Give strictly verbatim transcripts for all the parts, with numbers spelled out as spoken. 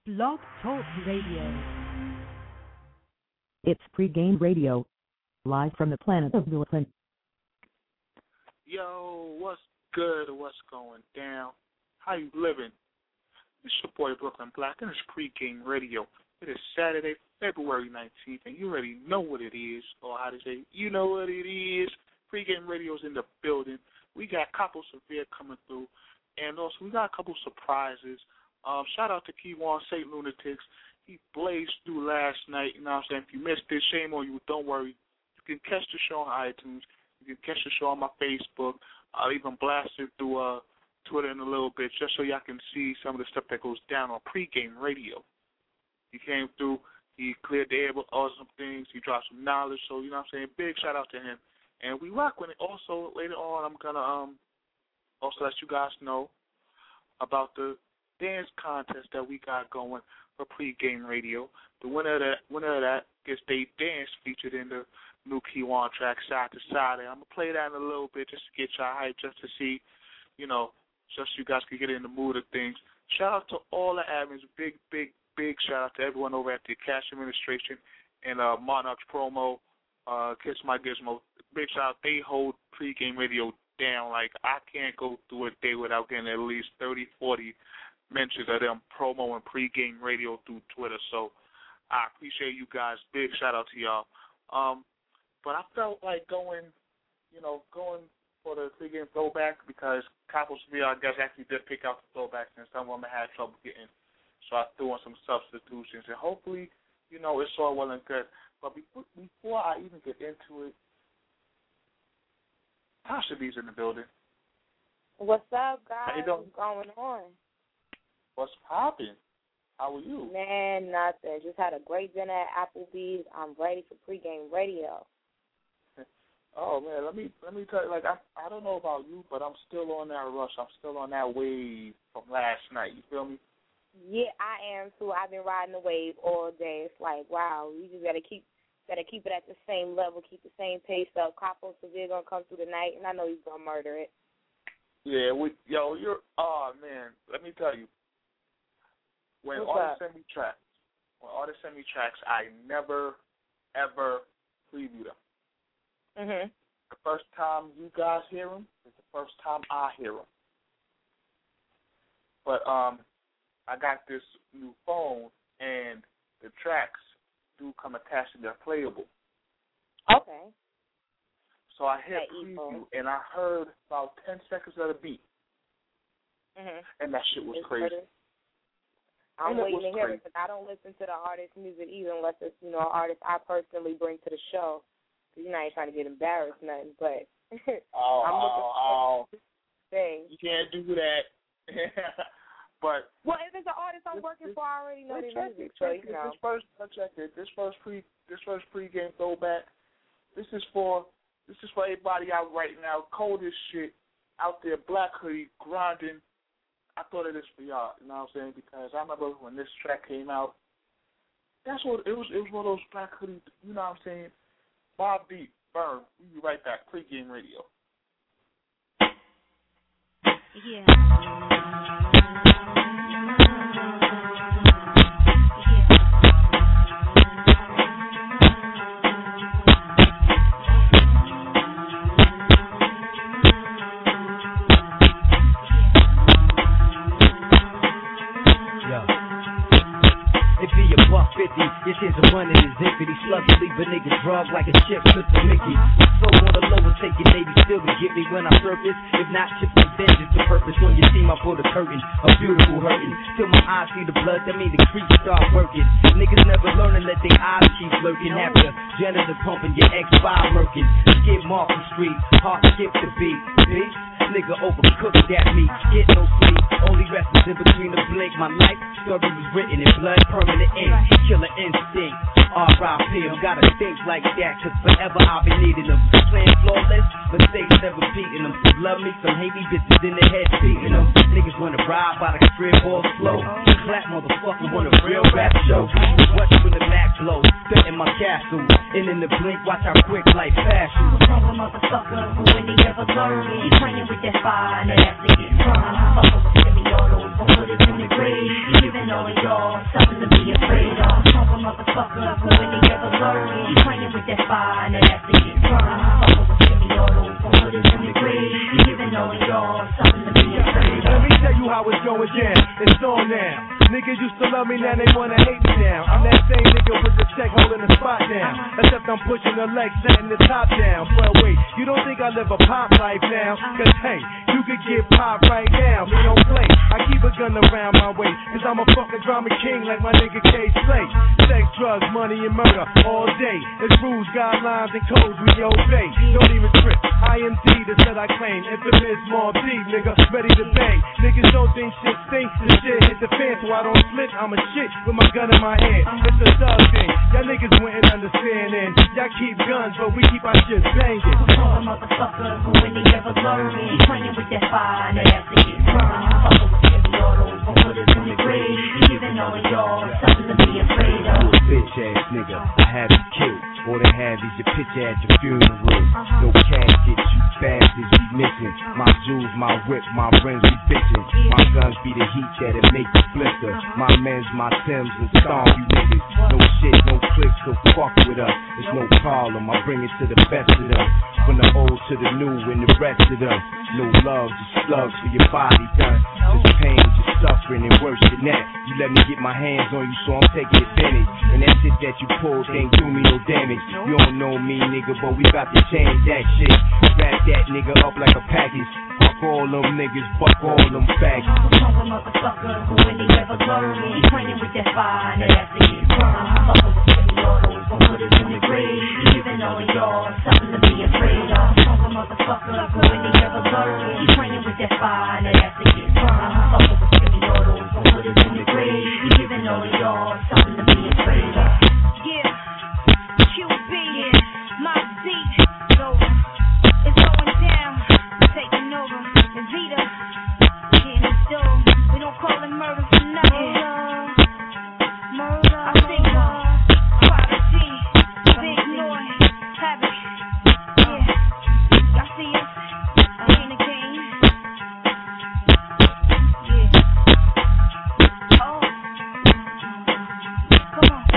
Blog Talk Radio. It's Pregame Radio, live from the planet of Brooklyn. Yo, what's good? What's going down? How you living? It's your boy Brooklyn Black, and it's Pregame Radio. It is Saturday, February nineteenth, and you already know what it is, or how to say, you know what it is. Pregame Radio's in the building. We got Capo Severe coming through, and also we got a couple surprises. Um, shout out to Keywan Saint Lunatics. He blazed through last night. You know what I'm saying? If you missed it, shame on you. Don't worry. You can catch the show on iTunes. You can catch the show on my Facebook. I'll even blast it through uh, Twitter in a little bit just so y'all can see some of the stuff that goes down on Pregame Radio. He came through. He cleared the air with awesome things. He dropped some knowledge. So, you know what I'm saying? Big shout out to him. And we rock with it. Also, later on, I'm going to um also let you guys know about the dance contest that we got going for Pregame Radio. The winner of that, winner of that gets their dance featured in the new Keywan track, Side to Side. And I'm going to play that in a little bit just to get y'all hyped, just to see, you know, just so you guys can get in the mood of things. Shout out to all the admins. Big, big, big shout out to everyone over at the Cash Administration and uh, Monarchs Promo, uh, Kiss My Gizmo. Big shout out. They hold Pregame Radio down. Like, I can't go through a day without getting at least thirty, forty mentions of them promo and Pregame Radio through Twitter. So I appreciate you guys. Big shout out to y'all. Um, but I felt like going, you know, going for the Pregame throwback because Capo Severe, I guess, actually did pick out the throwbacks and some of them I had trouble getting. So I threw in some substitutions. And hopefully, you know, it's all well and good. But before, before I even get into it, Tasha B's in the building. What's up, guys? How you doing? What's going on? What's popping? How are you? Man, nothing. Just had a great dinner at Applebee's. I'm ready for Pregame Radio. Oh man, let me let me tell you. Like I I don't know about you, but I'm still on that rush. I'm still on that wave from last night. You feel me? Yeah, I am too. I've been riding the wave all day. It's like, wow, we just gotta keep gotta keep it at the same level, keep the same pace up. Capo Severe gonna come through tonight, and I know he's gonna murder it. Yeah, we yo, you're. Oh man, let me tell you. When What's artists up? send me tracks, when artists send me tracks, I never, ever preview them. Mhm. The first time you guys hear them is the first time I hear them. But um, I got this new phone, and the tracks do come attached and they're playable. Okay. So I hit That preview, evil. and I heard about ten seconds of the beat, Mhm. and that shit was It's crazy. better. I'm And it waiting was to hear crazy. it because I don't listen to the artist's music either unless it's, you know, an artist I personally bring to the show. You know, I ain't trying to get embarrassed, nothing, but Oh, I'm looking oh, for oh. this thing. You can't do that. But Well, if it's an artist I'm this, working this, for, I already know their check music, it, so, check you it. know. This first, check it. This first pre, this first pregame throwback. This is for, this is for everybody out right now. Cold as shit out there, black hoodie grinding. I thought of this for y'all. You know what I'm saying? Because I remember when this track came out. That's what it was. It was one of those black hoodie. You know what I'm saying? Bob Deep, Burn. We'll be right back. Pregame Radio. Yeah. This is a running his zippity sluggy, leave a nigga drug like a chip to the Mickey. So on the low and take it, maybe still to get me when I surface. If not, chip the vengeance, the purpose. When you see my pull the curtain, a beautiful hurting. Till my eyes see the blood, that mean the creeps start working. Niggas never learning, let their eyes keep lurking. Have your janitor pumping, your X five working. Skip Markham Street, heart skip the beat. Bitch, nigga overcooked that meat. Get no sleep, only rest is in between the blink. My life story was written in blood, permanent ink. Killer instinct, R I P them. Gotta think like that, cause forever I'll be needing them. Playing flawless, mistakes never beating them. Some love me, some hate me, bitches in the head beating them. Niggas wanna ride by the crib all slow. Clap motherfucker want a real rap show. Watch when the Mac blows, fit in my castle. And in the blink, watch how quick life passes. Wrong a motherfucker who ain't never learned. He playing with that fire and that has to get run. Fuckin' with semi-autos, don't put it in the grave. You're giving all of y'all something to be afraid of. Humble motherfucker, who when they ever learn. You playing with that fire, now that's to get burned. Fucker with semi-auto, gon' put us in the grave. You're giving all of y'all something to be afraid of. Let me tell you how it's going down. It's on now. Niggas used to love me, now they wanna hate me now. I'm that same nigga with the check holding the spot down. Except I'm pushing the leg, setting the top down. Well, wait, you don't think I live a pop life now? Cause hey, you could get pop right now. Me don't play. I keep a gun around my waist. Cause I'm a fucking drama king like my nigga K Slay. Sex, drugs, money, and murder all day. It's rules, guidelines, and codes we obey. Don't even trip. I am D, the set I claim. Infamous Mob D, nigga, ready to bang. Niggas don't think shit stinks. The shit hit the fan, so I don't slip. I'm a shit with my gun in my hand. It's a thug thing. Y'all niggas wouldn't understand, and y'all keep guns, but we keep our shit banging. Fuck a motherfucker who when they ever learn. You playing with that fire, now that's to get burned. Fucker with semi-auto, gon' put us in the grave. You giving all of y'all something to be afraid of. You a bitch ass nigga, I have you killed. All they have is your picture at your funeral. No casket, you bastards, we missing. My jewels, my whip, my rims, we bitching. My guns be the heat that'll make you blister. My men's, my Timbs, and stomp you niggas. No shit, no clicks, so fuck with us. It's no problem, I bring it to the best of them. From the old to the new and the rest of them. No love, just slugs for your body done. Just pain, just suffering, and worse than that. You let me get my hands on you, so I'm taking advantage. And that shit that you pulled ain't do me no damage. You don't know me, nigga, but we got to change that shit. Wrap that nigga up like a package. Fuck all them niggas, fuck all them faggots. Fuck a motherfucker who when they ever learn. You playing with that fire, now that's to get burned. Fucker with semi-auto, gon' put us in the grave. You giving all of y'all something to be afraid of. Fuck a motherfucker who when they ever learn. You playing with that fire, now that's to get burned. Fucker with semi-auto, gon' put us in the grave. You giving all of y'all something to be afraid of. Yeah, Q B, my beat, so it's going down, taking over, and Vita, getting it done. We don't call it murder for nothing. Murder, I think uh, Prodigy, Big Noise, Havoc, yeah, y'all see us, we in the game, yeah, oh, come on.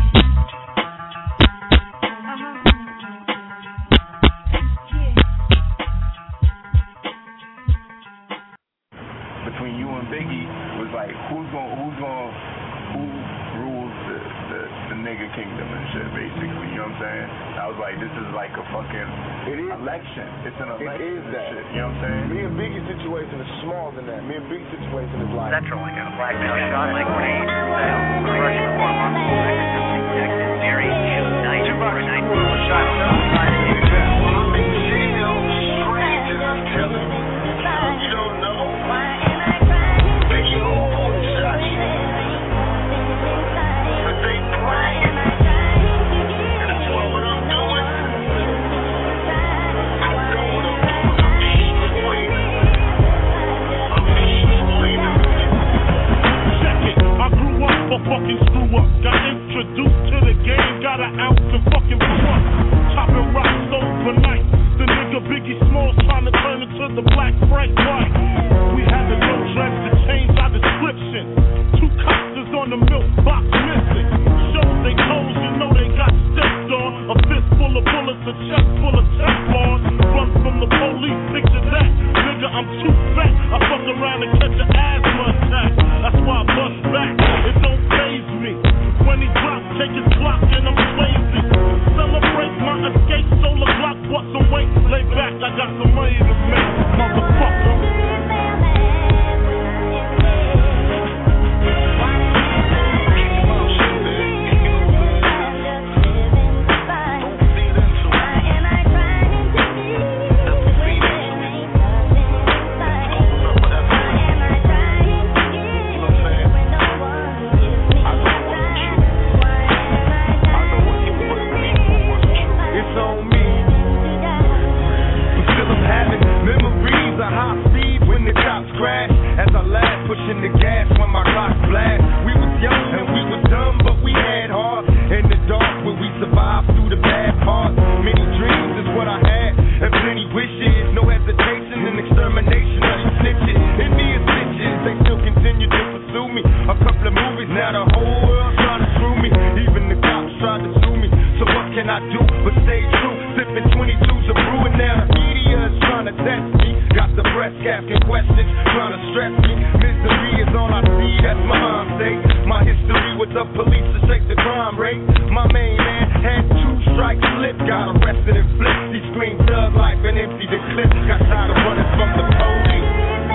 Between you and Biggie was like who's going who's going who rules the, the the nigga kingdom and shit basically, you know what I'm saying? I was like, this is like a fucking it is, election. It's an election. It is that. Shit, you know what I'm saying? Me and Biggie's situation is smaller than that. Me and Biggie's situation is like Central, I got a black male shot like grenade, crush the form on Mary June ninth, September ninth, shot outside of here. Fucking screw up, got introduced to the game, got an ounce of fucking plus. Chopping rocks overnight. The nigga Biggie Smalls trying to turn into the black Frank White. We had to go dreads to change our description. Two costers on the milk box missing. Shows they toes, you know they got stepped on. A fist full of bullets, a chest full of Teflon. Run from the police, picture that. Nigga, I'm too fat. I fuck around and catch an asthma attack. That's why I bust back. It don't faze me. When he drops, take his clock and I'm crazy. Celebrate my escape, solar block, bought some weight. Lay back, I got some money to make. Motherfucker. I do, but stay true. Sipping twenty-twos of brewing now. The media is trying to test me. Got the breast asking questions, trying to stress me. Misery is all I see, that's my mom say. My history with the police to shake the crime rate. My main man had two strikes slipped, got arrested and flipped. He screamed thug life and emptied the clip. Got tired of running from the police.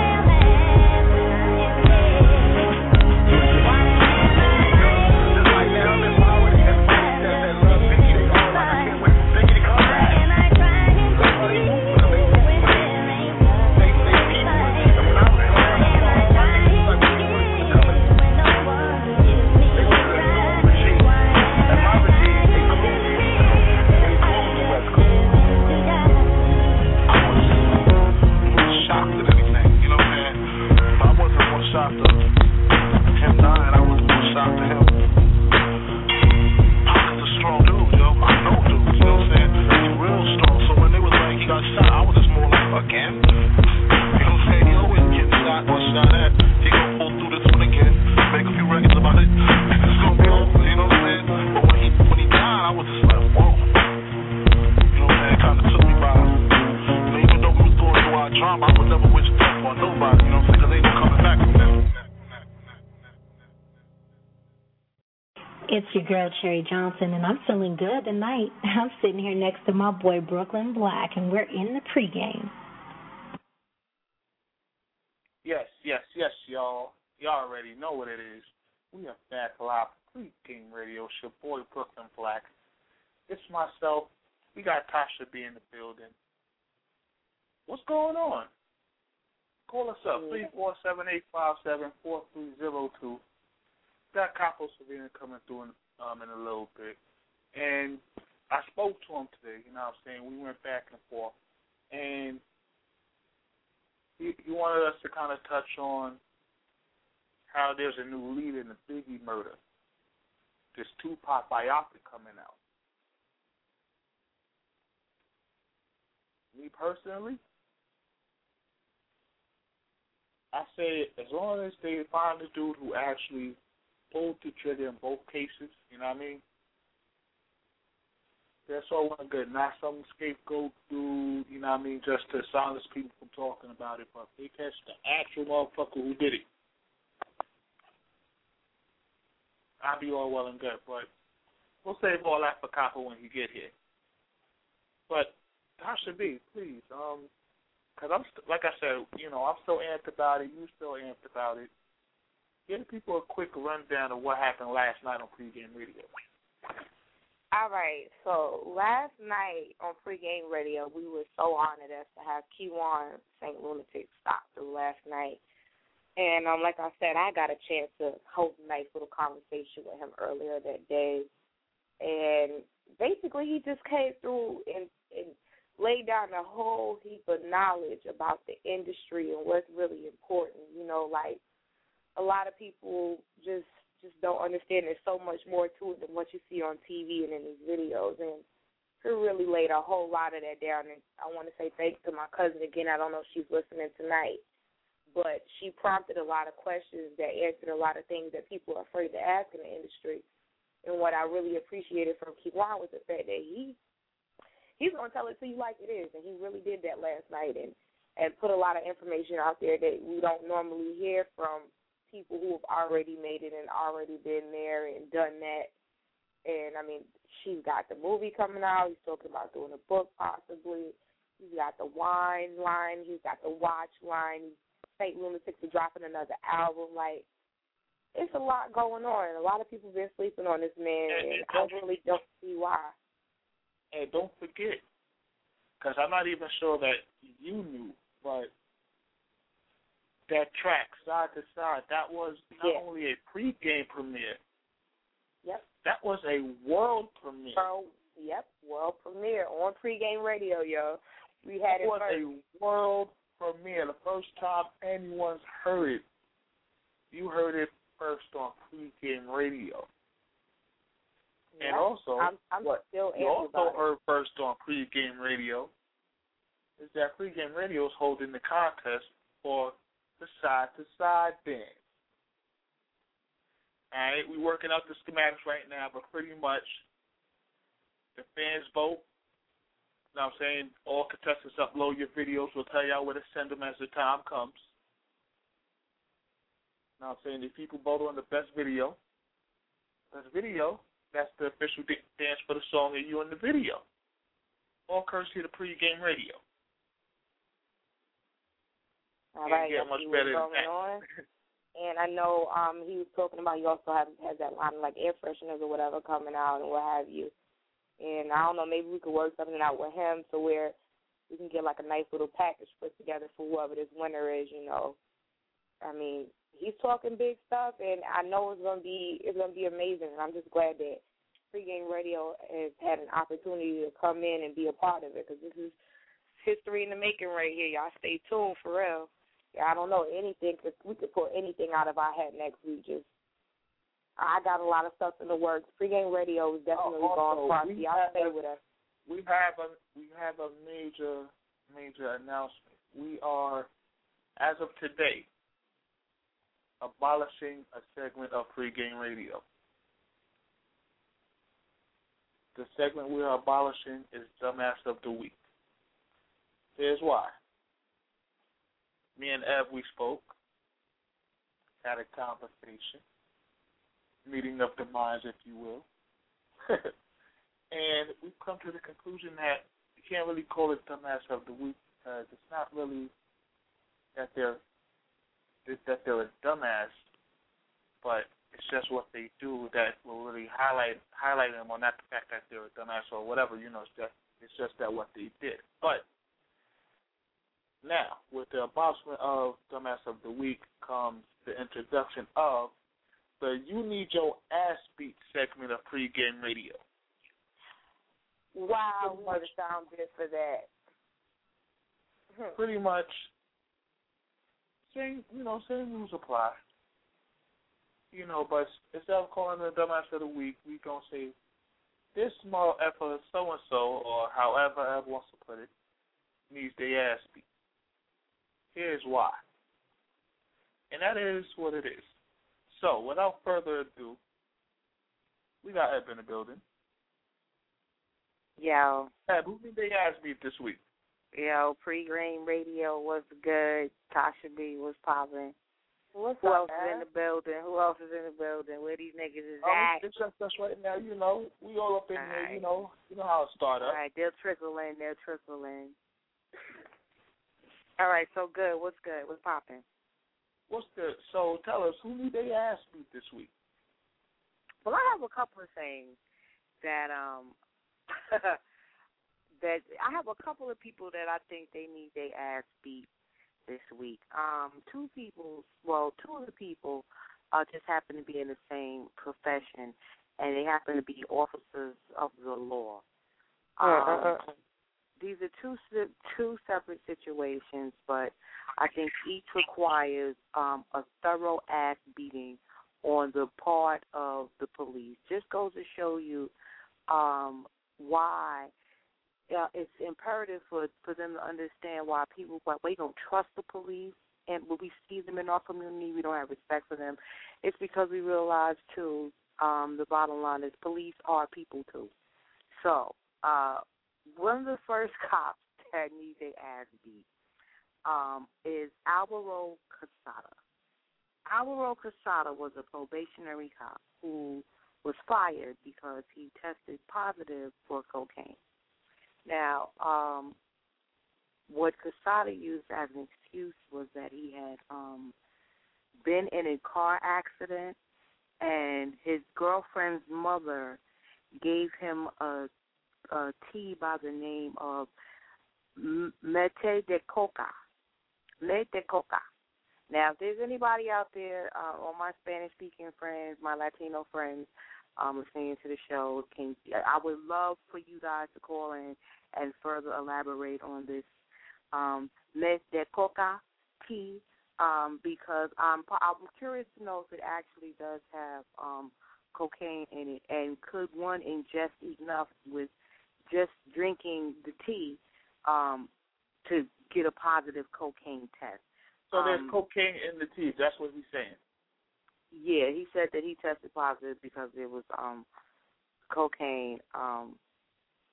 It's your girl, Cherry Johnson, and I'm feeling good tonight. I'm sitting here next to my boy, Brooklyn Black, and we're in the pregame. Yes, yes, yes, y'all. Y'all already know what it is. We are back live pregame radio. It's your boy, Brooklyn Black. It's myself. We got Tasha B in the building. What's going on? Call us up, three four seven, eight five seven, four three zero two. Got Capo Savina coming through in, um, in a little bit. And I spoke to him today, you know what I'm saying? We went back and forth. And he, he wanted us to kind of touch on how there's a new lead in the Biggie murder. This Tupac biopic coming out. Me personally, I say as long as they find the dude who actually pulled the trigger in both cases, you know what I mean? That's all well good. Not some scapegoat dude, you know what I mean, just to silence people from talking about it, but they catch the actual motherfucker who did it. I'll be all well and good, but we'll save all that for Capo when he get here. But Tasha B, please, um, because I'm st- like I said, you know, I'm still amped about it. You still amped about it. Give people a quick rundown of what happened last night on Pregame Radio. All right. So last night on Pregame Radio, we were so honored as to have Keywan Saint Lunatic stop through last night. And um, like I said, I got a chance to hold a nice little conversation with him earlier that day. And basically he just came through and, and laid down a whole heap of knowledge about the industry and what's really important. You know, like a lot of people just just don't understand there's so much more to it than what you see on T V and in these videos. And he really laid a whole lot of that down. And I want to say thanks to my cousin again. I don't know if she's listening tonight, but she prompted a lot of questions that answered a lot of things that people are afraid to ask in the industry. And what I really appreciated from Keywan was the fact that he he's going to tell it to you like it is, and he really did that last night and, and put a lot of information out there that we don't normally hear from people who have already made it and already been there and done that. And, I mean, she's got the movie coming out. He's talking about doing a book possibly. He's got the wine line. He's got the watch line. Saint Lunatics are dropping another album. Like, it's a lot going on. And a lot of people have been sleeping on this man, and, and I really don't see why. And don't forget, because I'm not even sure that you knew, but that track, Side to Side, that was not yeah. only a pre-game premiere. Yep. That was a world premiere. World, yep, world premiere on Pregame Radio, yo. We had it it was first. a world premiere. The first time anyone's heard it, you heard it first on Pregame Radio. Yep. And also, I'm, I'm what still you also it. heard first on Pregame Radio is that Pregame Radio is holding the contest for the side-to-side dance. All right, we're working out the schematics right now, but pretty much The fans vote. You know what I'm saying? All contestants upload your videos. We'll tell y'all where to send them as the time comes. You know what I'm saying? The people vote on the best video. Best video, that's the official dance for the song and you in the video. All courtesy of the pregame radio. All right, get much better than that. On. And I know um, he was talking about you also have has that line of like air fresheners or whatever coming out and what have you. And I don't know, maybe we could work something out with him to where we can get like a nice little package put together for whoever this winner is. You know, I mean, he's talking big stuff, and I know it's gonna be it's gonna be amazing. And I'm just glad that Pregame Radio has had an opportunity to come in and be a part of it because this is history in the making right here. Y'all stay tuned for real. I don't know anything. Cause we could pull anything out of our head next week. Just, I got a lot of stuff in the works. Pregame Radio is definitely oh, going to we Y'all stay with us. We have a we have a major major announcement. We are, as of today, abolishing a segment of Pregame Radio. The segment we are abolishing is Dumbass of the Week. Here's why. Me and Ev, we spoke, had a conversation, meeting of the minds, if you will. And we've come to the conclusion that you can't really call it Dumbass of the Week because it's not really that they're that they're a dumbass, but it's just what they do that will really highlight highlight them on not the fact that they're a dumbass or whatever, you know, it's just, it's just that what they did. But now, with the abolishment of Dumbass of the Week comes the introduction of the You Need Your Ass Beat segment of Pregame Radio. Wow, we would have sound good for that. Pretty much, same, you know, same rules apply. You know, but instead of calling it the Dumbass of the Week, we going to say, this small effort so-and-so, or however Ev wants to put it, needs their ass beat. Here's why. And that is what it is. So, without further ado, we got Eb in the building. Yo. Eb, who did they ask me this week? Yo, Pregame Radio was good. Tasha B was popping. What's Who up, else is in the building? Who else is in the building? Where these niggas is um, at? It's just us right now, you know. We all up in all there, right. you know. You know how it started. All right, they'll trickle in. They'll trickle in. All right, so good. What's good? What's popping? What's good? So tell us, who need they ass beat this week? Well, I have a couple of things that um that I have a couple of people that I think they need their ass beat this week. Um, two people, well, two of the people uh, just happen to be in the same profession, and they happen to be officers of the law. Um, uh-uh. These are two two separate situations, but I think each requires um, a thorough ass beating on the part of the police. Just goes to show you um, why uh, it's imperative for, for them to understand why people, why we don't trust the police, and when we see them in our community, we don't have respect for them. It's because we realize, too, um, the bottom line is police are people, too. So, uh, one of the first cops that need their ass beat um, is Alvaro Quesada. Alvaro Quesada was a probationary cop who was fired because he tested positive for cocaine. Now, um, what Quesada used as an excuse was that he had um, been in a car accident and his girlfriend's mother gave him a Uh, tea by the name of Mete de Coca. Mete de Coca. Now, if there's anybody out there, uh, or my Spanish-speaking friends, my Latino friends, um, listening to the show, can I would love for you guys to call in and further elaborate on this um, Mete de Coca tea, um, because I'm I'm curious to know if it actually does have um, cocaine in it, and could one ingest enough with just drinking the tea um, to get a positive cocaine test. So there's um, cocaine in the tea. That's what he's saying. Yeah, he said that he tested positive because there was um, cocaine um,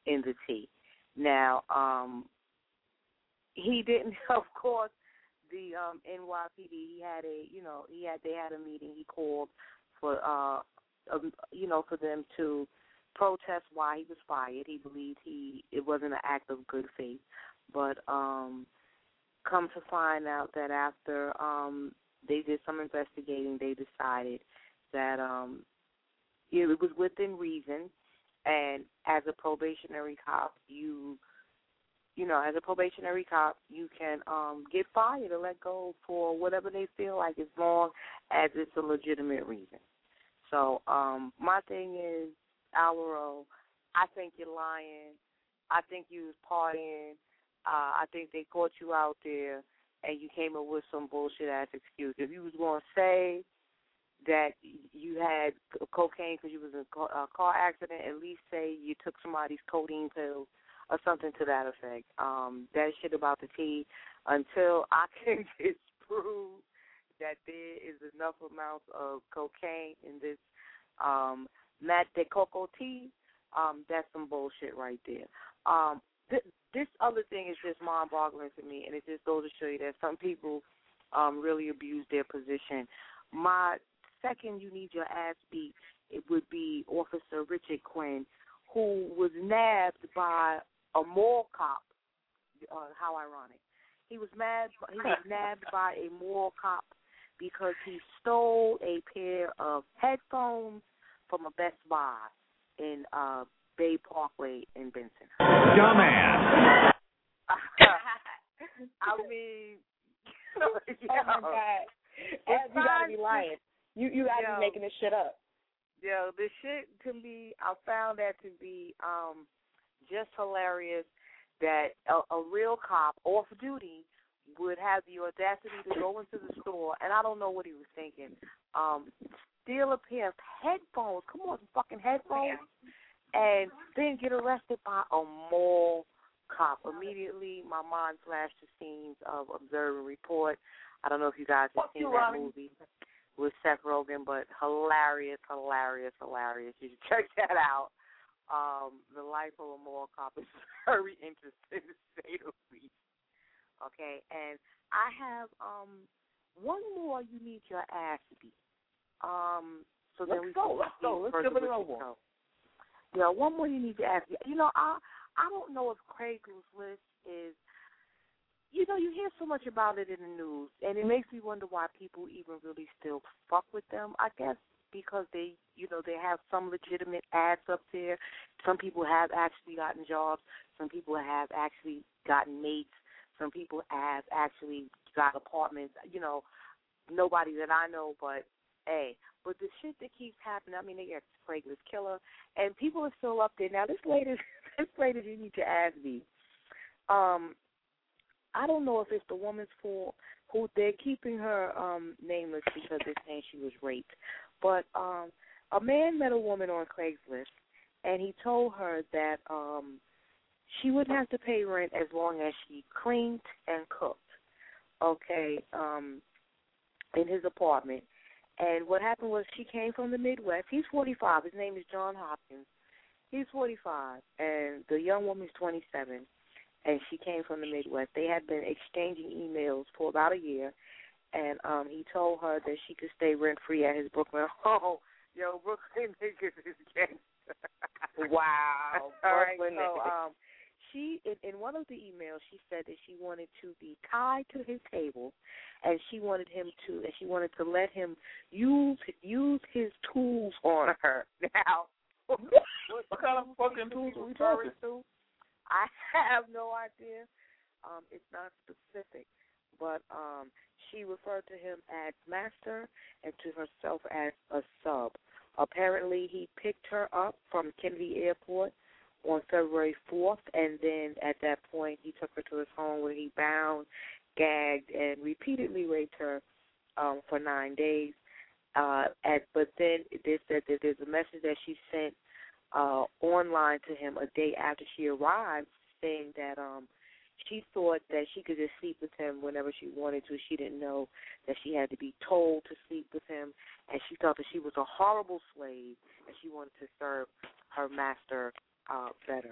in the tea. Now, um, he didn't, of course, the um, N Y P D. He had a, you know, he had they had a meeting. He called for, uh, um, you know, for them to protest why he was fired. He believed he it wasn't an act of good faith, but um, come to find out that after um, they did some investigating, they decided that um, it was within reason. And as a probationary cop, you, you know, as a probationary cop, you can um, get fired or let go for whatever they feel like, as long as it's a legitimate reason. So um, my thing is, Alvaro, I think you're lying. I think you was partying. Uh, I think they caught you out there, and you came up with some bullshit ass excuse. If you was going to say that you had cocaine because you was in a car accident, at least say you took somebody's codeine pill or something to that effect. Um, that shit about the tea, until I can disprove that there is enough amounts of cocaine in this um, Mat de Coco tea, um, that's some bullshit right there. Um, th- this other thing is just mind-boggling to me, and it just goes to show you that some people um, really abuse their position. My second you need your ass beat, it would be Officer Richard Quinn, who was nabbed by a mall cop. Uh, how ironic. He was mad. He was nabbed by a mall cop because he stole a pair of headphones from a Best Buy in uh, Bay Parkway in Benson. Dumbass. I mean, oh my God, you gotta be lying. You you gotta yo, be making this shit up. Yo, this shit can be. I found that to be um, just hilarious. That a, a real cop off duty would have the audacity to go into the store, and I don't know what he was thinking. Um, steal a pair of headphones. Come on, fucking headphones. And then get arrested by a mall cop. Immediately, my mind flashed to scenes of Observe and Report. I don't know if you guys have seen that movie with Seth Rogen, but hilarious, hilarious, hilarious. You should check that out. Um, the life of a mall cop is very interesting, to say the least. Okay, and I have um, one more you need your ass beat. Um, so let's then we go, let's go, let's give it over. Yeah, one more you need to ask. You know, I I don't know if Craigslist is, you know, you hear so much about it in the news, and it makes me wonder why people even really still fuck with them. I guess because they, you know, they have some legitimate ads up there. Some people have actually gotten jobs. Some people have actually gotten mates. Some people have actually got apartments. You know, nobody that I know, but hey. But the shit that keeps happening, I mean, they got Craigslist killer, and people are still up there. Now, this lady, this lady, you need to ask me. Um, I don't know if it's the woman's fault, who they're keeping her um, nameless because they're saying she was raped. But um, a man met a woman on Craigslist, and he told her that um, she wouldn't have to pay rent as long as she cleaned and cooked, okay, um, in his apartment. And what happened was she came from the Midwest. He's forty-five. His name is John Hopkins. He's forty-five, and the young woman's twenty-seven, and she came from the Midwest. They had been exchanging emails for about a year, and um, he told her that she could stay rent-free at his Brooklyn home. Yo, Brooklyn niggas is gangster. Wow. All right, Brooklyn so niggas. um, she, in, in one of the emails, she said that she wanted to be tied to his table, and she wanted him to, and she wanted to let him use use his tools on her. Now, what, what kind of fucking tools are we talking? To? I have no idea. Um, it's not specific, but um, she referred to him as master and to herself as a sub. Apparently, he picked her up from Kennedy Airport on February fourth, and then at that point he took her to his home where he bound, gagged, and repeatedly raped her um, for nine days. Uh, at, but then they said that there's a message that she sent uh, online to him a day after she arrived saying that um, she thought that she could just sleep with him whenever she wanted to. She didn't know that she had to be told to sleep with him, and she thought that she was a horrible slave, and she wanted to serve her master Uh, better.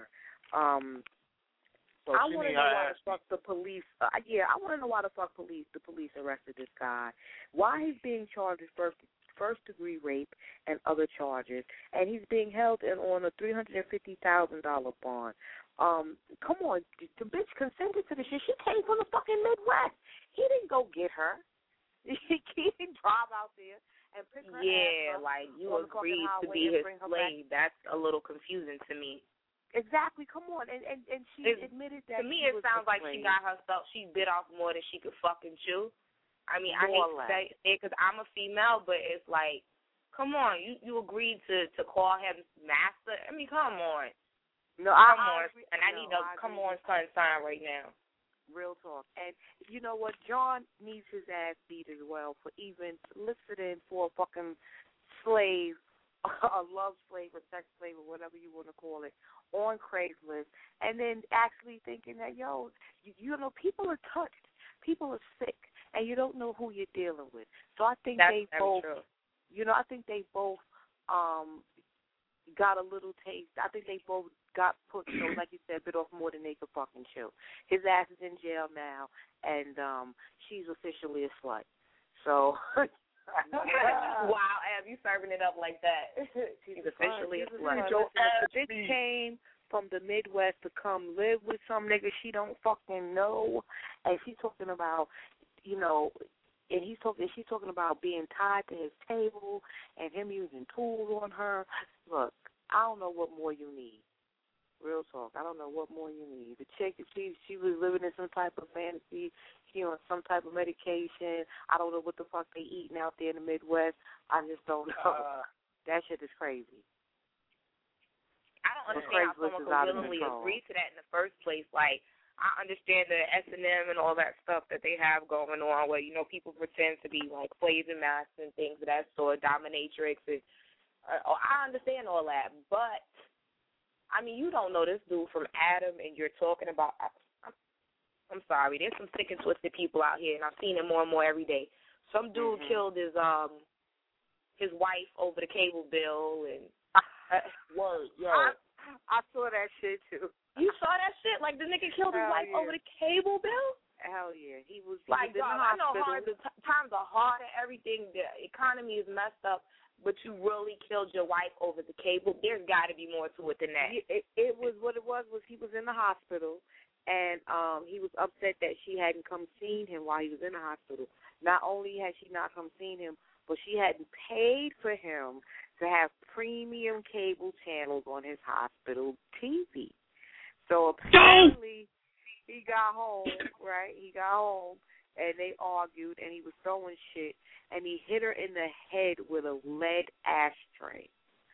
Um, So I she want to need know her why ass the fuck the police. Uh, yeah, I want to know why the fuck police the police arrested this guy. Why he's being charged with first first degree rape and other charges, and he's being held in on a three hundred and fifty thousand dollar bond. Um, come on, the bitch consented to this shit. She came from the fucking Midwest. He didn't go get her. He didn't drive out there and pick her Yeah, ass up like you on the fucking agreed to highway be and his bring her slave. That's a little confusing to me. Exactly. Come on, and and, and she It's, admitted that. To me, she it was sounds like afraid. she got herself. She bit off more than she could fucking chew. I mean, I More hate or to less. say it because I'm a female, but it's like, come on, you you agreed to to call him master. I mean, come on. No, come I, on, I agree, and I no, need to I come agree. on, son, sign right now. Real talk. And you know what? John needs his ass beat as well for even soliciting for a fucking slave, a love slave, a sex slave, or whatever you want to call it, on Craigslist, and then actually thinking that, yo, you, you know, people are touched, people are sick, and you don't know who you're dealing with. So I think That's they very both, true. you know, I think they both um, got a little taste. I think they both got put, you know, like you said, bit off more than they could fucking chew. His ass is in jail now, and um, she's officially a slut. So, wow, Ab, you serving it up like that. She's officially a slut. The bitch came from the Midwest to come live with some nigga she don't fucking know, and she's talking about, you know, and he's talking, she's talking about being tied to his table and him using tools on her. Look, I don't know what more you need. Real talk. I don't know what more you need. The chick, she she was living in some type of fantasy. She on some type of medication. I don't know what the fuck they eating out there in the Midwest. I just don't know. Uh, that shit is crazy. I don't understand how someone could willingly agree to that in the first place. Like, I understand the S and M and all that stuff that they have going on where, you know, people pretend to be like slaves and masters and things of that sort, dominatrix. And, uh, I understand all that, but I mean, you don't know this dude from Adam, and you're talking about. I'm, I'm sorry, there's some sick and twisted people out here, and I've seen it more and more every day. Some dude mm-hmm. killed his um his wife over the cable bill, and uh, word, yo, I, I saw that shit too. You saw that shit? Like the nigga killed his Hell wife yeah. over the cable bill? Hell yeah, he was. He like, was in dog, the I know hospital. hard. The t- times are hard and everything. The economy is messed up. But you really killed your wife over the cable. There's got to be more to it than that. It, it was what it was. Was he was in the hospital, and um, he was upset that she hadn't come seen him while he was in the hospital. Not only had she not come seen him, but she hadn't paid for him to have premium cable channels on his hospital T V. So apparently, he got home. Right, he got home. And they argued, and he was throwing shit, and he hit her in the head with a lead ashtray.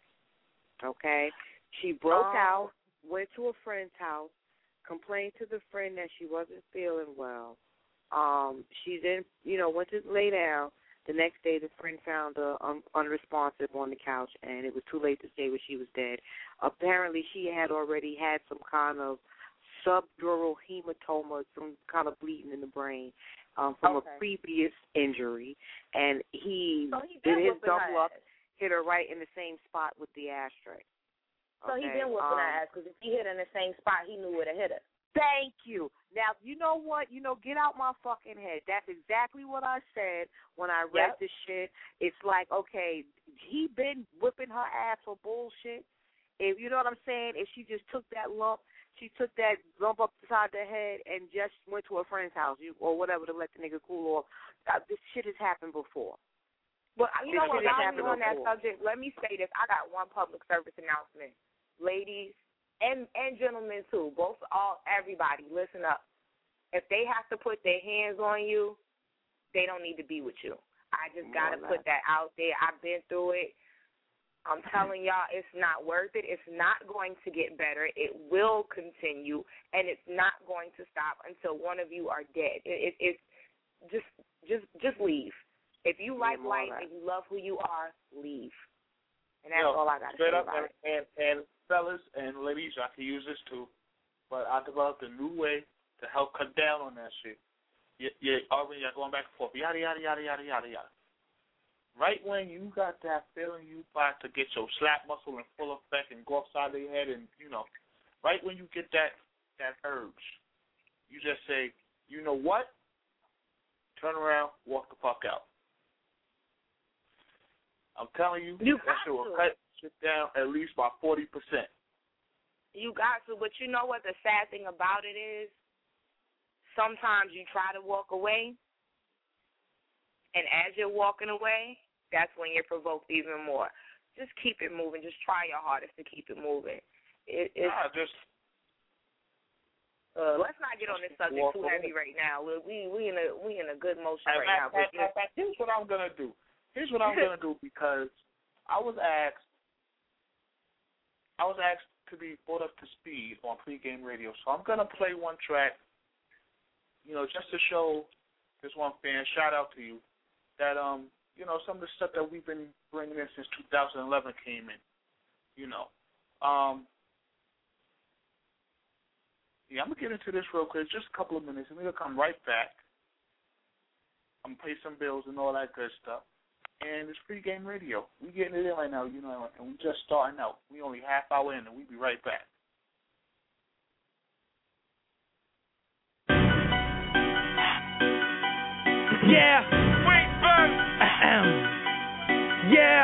Okay? She broke Oh. out, went to a friend's house, complained to the friend that she wasn't feeling well. Um, she then, you know, went to lay down. The next day, the friend found her un- unresponsive on the couch, and it was too late to say when she was dead. Apparently, she had already had some kind of subdural hematoma, some kind of bleeding in the brain um, from okay. a previous injury, and he, so he did his whooping her double up, ass. hit her right in the same spot with the ashtray. So okay? he been whooping um, her ass because if he hit her in the same spot, he knew where to hit her. Thank you. Now, you know what? You know, get out my fucking head. That's exactly what I said when I read Yep. this shit. It's like, okay, he been whipping her ass for bullshit. If you know what I'm saying, if she just took that lump, she took that lump up beside the head and just went to a friend's house you, or whatever to let the nigga cool off. Uh, this shit has happened before. Well, you This know what? shit has While happened we're on that before. subject, let me say this. I got one public service announcement. Ladies and, and gentlemen, too, both, all, everybody, listen up. If they have to put their hands on you, they don't need to be with you. I just got to put that out there. I've been through it. I'm telling y'all, it's not worth it. It's not going to get better. It will continue, and it's not going to stop until one of you are dead. It, it, it's just, just, just leave. If you like Yeah, life right. and you love who you are, leave. And that's Yo, all I got to say straight up, about and, it. and, and fellas and ladies, I can use this too, but I developed a new way to help cut down on that shit. You, you already you're going back and forth, yada, yada, yada, yada, yada, yada. Right when you got that feeling you about to get your slap muscle in full effect and go upside your head and, you know, right when you get that that urge, you just say, you know what? Turn around, walk the fuck out. I'm telling you, you that shit will cut shit down at least by forty percent. You got to, but you know what the sad thing about it is? Sometimes you try to walk away, and as you're walking away, that's when you're provoked even more. Just keep it moving. Just try your hardest to keep it moving. It, it's, nah, just, uh, let's not get on this subject too heavy right now. We we we in a we in a good motion right now. But just, here's what I'm gonna do. Here's what I'm gonna do because I was asked. I was asked to be brought up to speed on pregame radio, so I'm gonna play one track. You know, just to show this one fan, shout out to you, that, um, you know, some of the stuff that we've been bringing in since two thousand eleven came in, you know. Um, yeah, I'm going to get into this real quick, just a couple of minutes, and we'll come right back. I'm going to pay some bills and all that good stuff. And it's pregame radio. We getting it in right now, you know, and we just starting out. We only half hour in, and we'll be right back. Yeah. Yeah.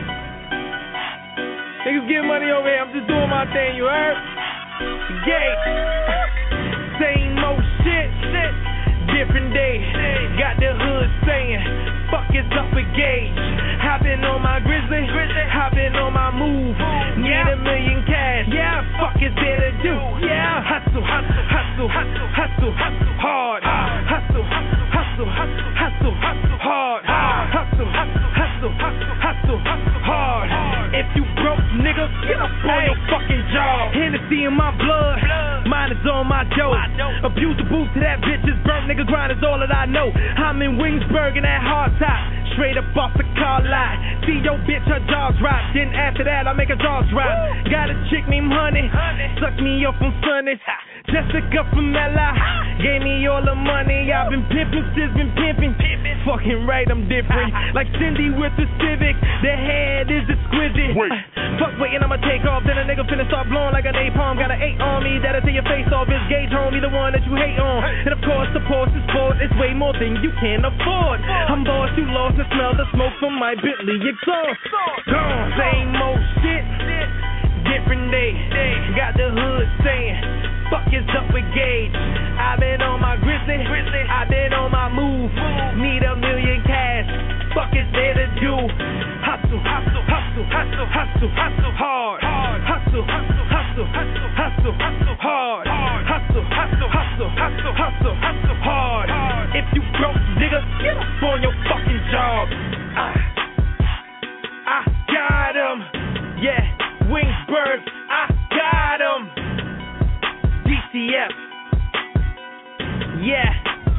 Niggas get money over here. I'm just doing my thing, you heard? Gay. Same old shit. Shit. Different day. Got the hood saying, fuck it's up with Gage. I've been on my grizzly. I've been on my move. Need a million cash. Yeah. Fuck is there to do? Yeah. Hustle. Hustle. Hustle. Hustle. Hustle. Hard. Hustle. Hustle, hustle, hustle, hustle, hard. Hustle, hustle, hustle, hustle, hustle, hard. If you broke, nigga, get up on your fucking job. Hennessy in my blood, mine is on my dough. Abuse the booth to that bitch is burnt, nigga, grind is all that I know. I'm in Wingsburg in that hard top, straight up off the car lot. See your bitch, her jaws drop. Then after that, I make her jaws drop. Got a chick named Honey, suck me up on Sundays. Jessica from L A gave me all the money. I've been pimping, sis been pimping. Fucking right, I'm different. Like Cindy with the Civic, the head is exquisite. Wait. Fuck waiting, I'ma take off. Then a nigga finna start blowing like a napalm. Got an eight on me, that'll tear your face off. It's Gage, homie, the one that you hate on. And of course, the Porsche is sport. It's way more than you can afford. I'm lost, you lost, and smell the smoke from my Bentley exhaust. Gone, same old shit, different day. Got the hood saying, fuck is up with Gage. I've been on my grizzly, I've been on my move. Need a million cash, fuck is there to do? Hustle, hustle, hustle, hustle, hustle, hustle, hard. Hustle, hustle, hustle, hustle, hustle, hustle, hard. Hustle, hustle, hustle, hustle, hustle, hustle, hard. If you broke, nigga, get up on your fucking job. I, I got him, yeah, Wingsburg, I got him. D C F, yeah.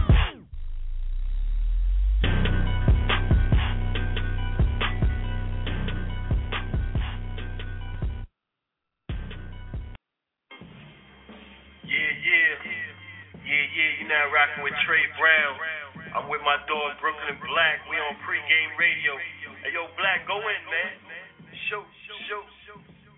Yeah, yeah, yeah, yeah. You now rocking with Trey Brown. I'm with my dog Brooklyn Black. We on pregame radio. Hey, yo, Black, go in, man. Show, show, show.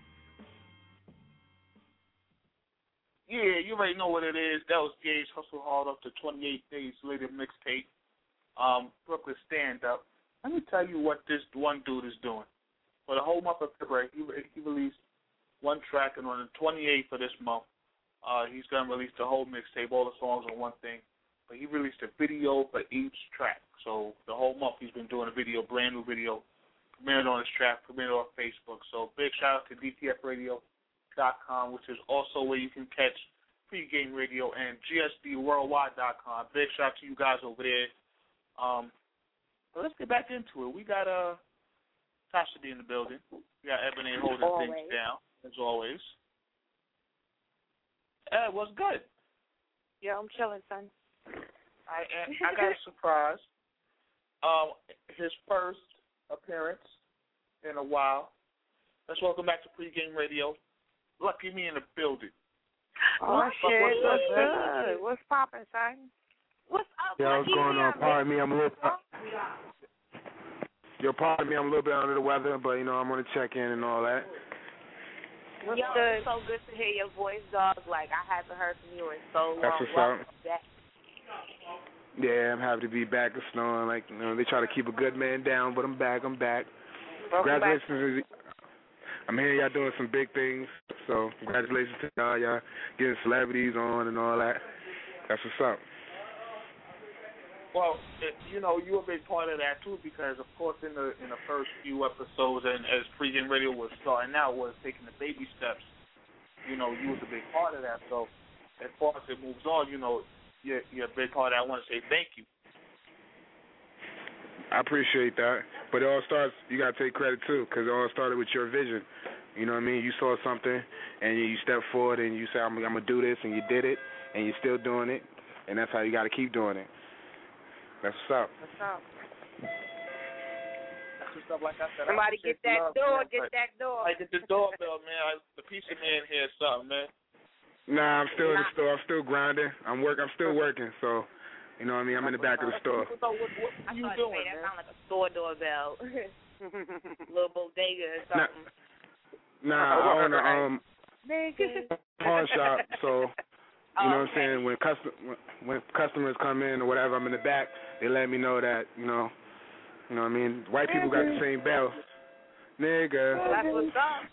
Yeah, you already know what it is. That was Gage Hustle Hard Up to twenty-eight Days Later mixtape. Um, Brooklyn Stand Up. Let me tell you what this one dude is doing. For the whole month of February, he, he released one track, and on the twenty-eighth of this month, uh, he's going to release the whole mixtape, all the songs on one thing. But he released a video for each track. So the whole month he's been doing a video, brand new video, premiered on his track, premiered on Facebook. So big shout out to D T F radio dot com, which is also where you can catch pregame radio, and G S D worldwide dot com. Big shout out to you guys over there. Um, but let's get back into it. We got uh, Tasha B in the building. We got Ebony holding always. things down, as always. Uh, it was good. Yeah, I'm chilling, son. I I got a surprise. Um, his first appearance in a while. Let's welcome back to pregame radio. Lucky Me in the building. Oh, shit. What's good? What's poppin', son? What's up? Yo, what's going on? Pardon me, I'm a little. Yo, pardon me, I'm a little bit under the weather, but you know I'm gonna check in and all that. What's Yo, good? it's so good to hear your voice, dog. Like, I haven't heard from you in so long. That's what's Welcome up. back. Yeah, I'm happy to be back and snowing. Like, you know, they try to keep a good man down, but I'm back. I'm back. Welcome Congratulations. back. I'm hearing y'all doing some big things. So congratulations to y'all. Y'all getting celebrities on and all that. That's what's up. Well, it, you know, you were a big part of that too, because of course in the in the first few episodes, and as Pregame Radio was starting out, was taking the baby steps. You know, you was a big part of that. So as far as it moves on, you know, you're, you're a big part of that. I want to say thank you. I appreciate that, but it all starts. You gotta take credit too, because it all started with your vision. You know what I mean? You saw something, and you step forward, and you say, "I'm, I'm gonna do this," and you did it, and you're still doing it, and that's how you gotta keep doing it. That's what's up. What's up? That's what's up. Like I said, Somebody I get that love, door, man, get but that door. I get the doorbell, man. I, the pizza man here is something, man. Nah, I'm still in the store. I'm still grinding. I'm work. I'm still working. So, you know what I mean? I'm in the back of the store. So what, what are you I doing, say, that man? sound like a store doorbell. Little bodega or something. Nah, I own a um Nigga. pawn shop. So, you know what I'm Okay. saying? When custom when, when customers come in or whatever, I'm in the back. They let me know that you know, you know what I mean. White people got the same bell, nigga. That's what's up.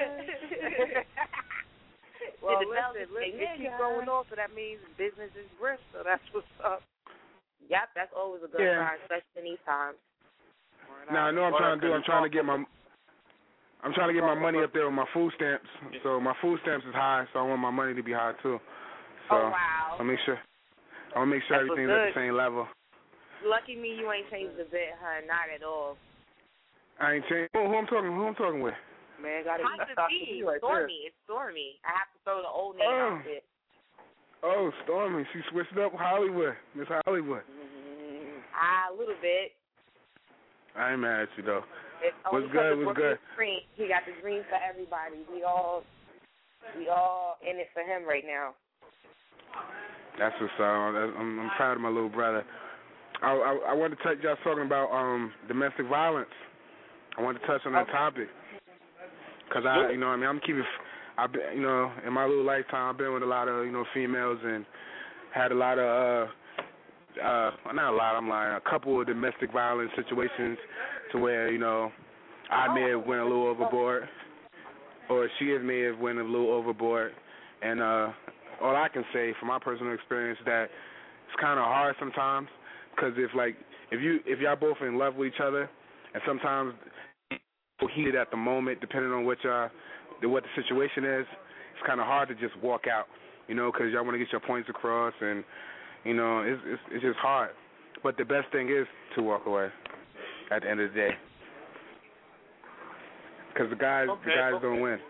Well, Did the bell listen, just say, listen, it keep "Nigga"? going off, so that means business is brisk, so that's what's up. Yep, that's always a good Yeah. sign, especially in these times. Nah, I know what I'm trying to do. I'm trying to get my I'm trying to get my money up there with my food stamps. So my food stamps is high, so I want my money to be high too. So Oh, wow. I'll make sure I'll make sure That's what's everything's at good. the same level. Lucky me, you ain't changed a bit, huh? Not at all. I ain't changed. Who, who I'm talking? Who I'm talking with? Man, gotta It's be the B, Stormy. It's Stormy. I have to throw the old name Oh. out there. Oh, Stormy. She switched up Hollywood. Miss Hollywood. Ah, a little bit. I ain't mad at you though. It's only What's good? because of What's good? Brooklyn's Green. He got the green for everybody. We all, we all in it for him right now. That's what's up. I'm, I'm proud of my little brother. I, I, I wanted to touch. Y'all talking about um domestic violence. I wanted to touch on that topic because I, you know, what I mean, I'm keeping. I've been, you know, in my little lifetime, I've been with a lot of, you know, females and had a lot of, uh, uh, well, not a lot. I'm lying. A couple of domestic violence situations to where, you know, I may have went a little overboard, or she has may have went a little overboard, and uh, all I can say from my personal experience that it's kind of hard sometimes because if like if you if y'all both in love with each other, and sometimes heated at the moment, depending on what y'all, what the situation is, it's kind of hard to just walk out, you know, because y'all want to get your points across, and you know, it's, it's it's just hard. But the best thing is to walk away at the end of the day, because the guys Okay, the guys okay. don't win.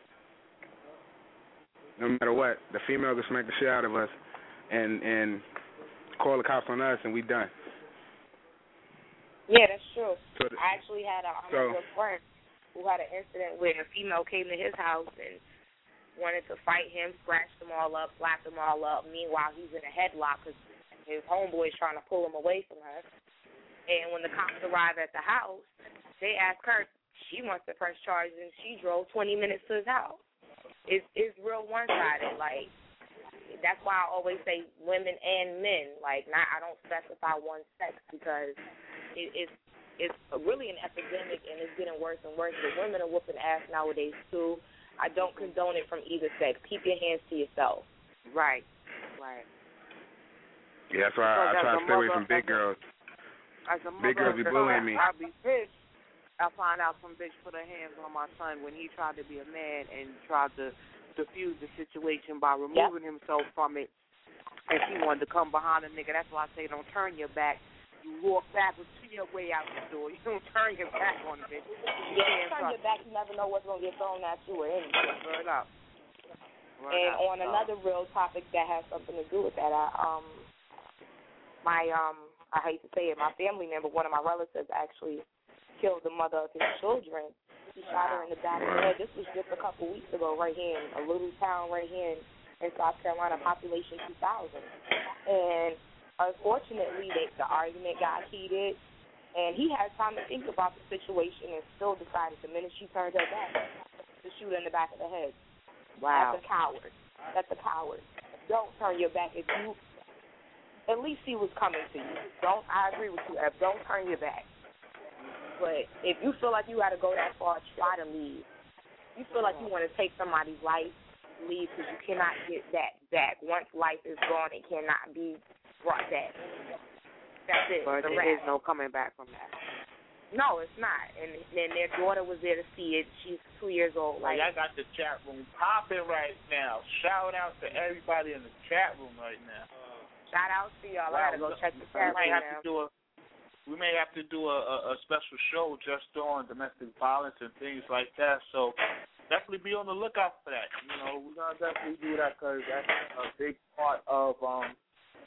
No matter what, the female can smack the shit out of us, and and call the cops on us, and we done. Yeah, that's true. So the, I actually had a, um, So- a good friend who had an incident where a female came to his house and wanted to fight him, scratched them all up, slapped them all up. Meanwhile, he's in a headlock because his homeboy is trying to pull him away from her. And when the cops arrive at the house, they ask her, she wants to press charges, and she drove twenty minutes to his house. It's, it's real one-sided. Like, that's why I always say women and men. Like, not I don't specify one sex because it, it's it's really an epidemic, and it's getting worse and worse. The women are whooping ass nowadays too. I don't condone it from either sex. Keep your hands to yourself. Right, right. yeah, that's why I, I Because try as to a stay away mother- from big girls. As a Big girls be mother, bullying me. I'll be pissed. I find out some bitch put her hands on my son when he tried to be a man and tried to diffuse the situation by removing himself from it. And she wanted to come behind a nigga. That's why I say don't turn your back. You walk backwards to your way out the door. You don't turn your back on the bitch. You Yeah, can't turn try- your back. You never know what's gonna get thrown at you or anything. Word up. Word And up. on another real topic that has something to do with that, I um, my um, I hate to say it, my family member, one of my relatives, actually killed the mother of his children. He shot her in the back of the head. This was just a couple weeks ago, right here in a little town right here in, in South Carolina, population two thousand. And unfortunately, they, the argument got heated, and he had time to think about the situation and still decided the minute she turned her back, the shooter in the back of the head. Wow. That's a coward. That's a coward. Don't turn your back. If you at least see what's coming to you. Don't. I agree with you, Ev. Don't turn your back. But if you feel like you got to go that far, try to leave. You feel like you want to take somebody's life, leave, because you cannot get that back. Once life is gone, it cannot be brought back. That's it. But the there rest. is no coming back from that. No, it's not. And then their daughter was there to see it. She's two years old. Like, Like, I got the chat room popping right now. Shout out to everybody in the chat room right now. shout out to y'all. I gotta go check the chat we may room have now. to do a we may have to do a, a, a special show just on domestic violence and things like that. So definitely be on the lookout for that. You know, we're gonna definitely do that because that's a big part of um.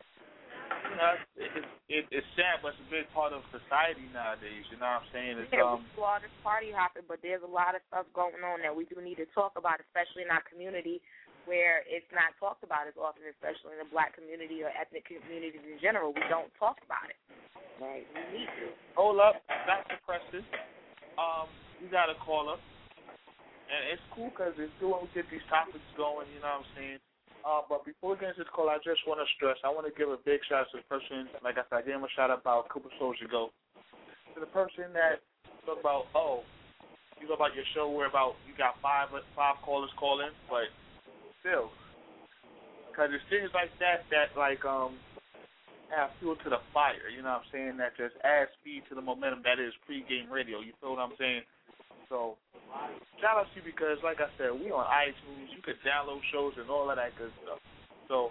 You know, it, it, it's sad, but it's a big part of society nowadays. You know what I'm saying? It's, Yeah, um, we do all this party hopping, but there's a lot of stuff going on that we do need to talk about, especially in our community where it's not talked about as often, especially in the black community or ethnic communities in general. We don't talk about it. Right? We need to. Hold up, not suppressing. Um, we got a caller, and it's cool because it's good when we get these topics going. You know what I'm saying? Uh, but before we get into this call, I just want to stress, I want to give a big shout out to the person, like I said, I gave him a shout out about a couple shows ago. To the person that talked about, oh, you know about your show where about you got five five callers calling, but still, because it's things like that that like um have fuel to the fire. You know what I'm saying? That just adds speed to the momentum that is pregame radio. You feel what I'm saying? So, shout out to you because, like I said, we on iTunes. You could download shows and all of that good stuff. So,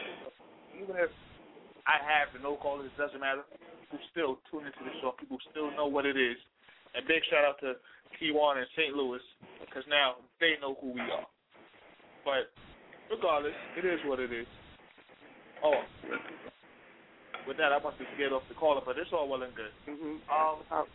even if I have the no callers, it doesn't matter. People still tune into the show. People still know what it is. And big shout out to Kewan and Saint Louis because now they know who we are. But regardless, it is what it is. Oh, with that, I must have scared off the caller, but it's all well and good. Mm-hmm. Um.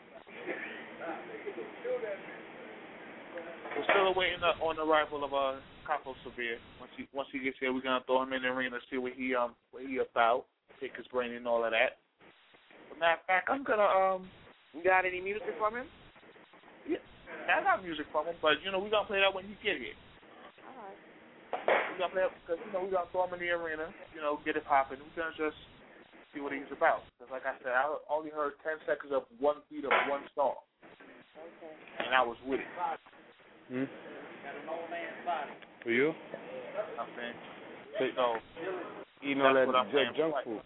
We're still waiting on the arrival of uh, Capo Severe. Once he once he gets here, we're gonna throw him in the arena, see what he um what he about, pick his brain and all of that. But matter of fact, I'm gonna um. You got any music from him? Yeah, I got music from him, but you know we gonna play that when he get here. All right. We gonna play that because you know we gonna throw him in the arena, you know, get it popping. We're gonna just see what he's about. Because like I said, I only heard ten seconds of one beat of one song. Okay. And I was with it. Hmm? For you? I'm saying. Hey, so, eating all that what I'm junk, saying. junk food.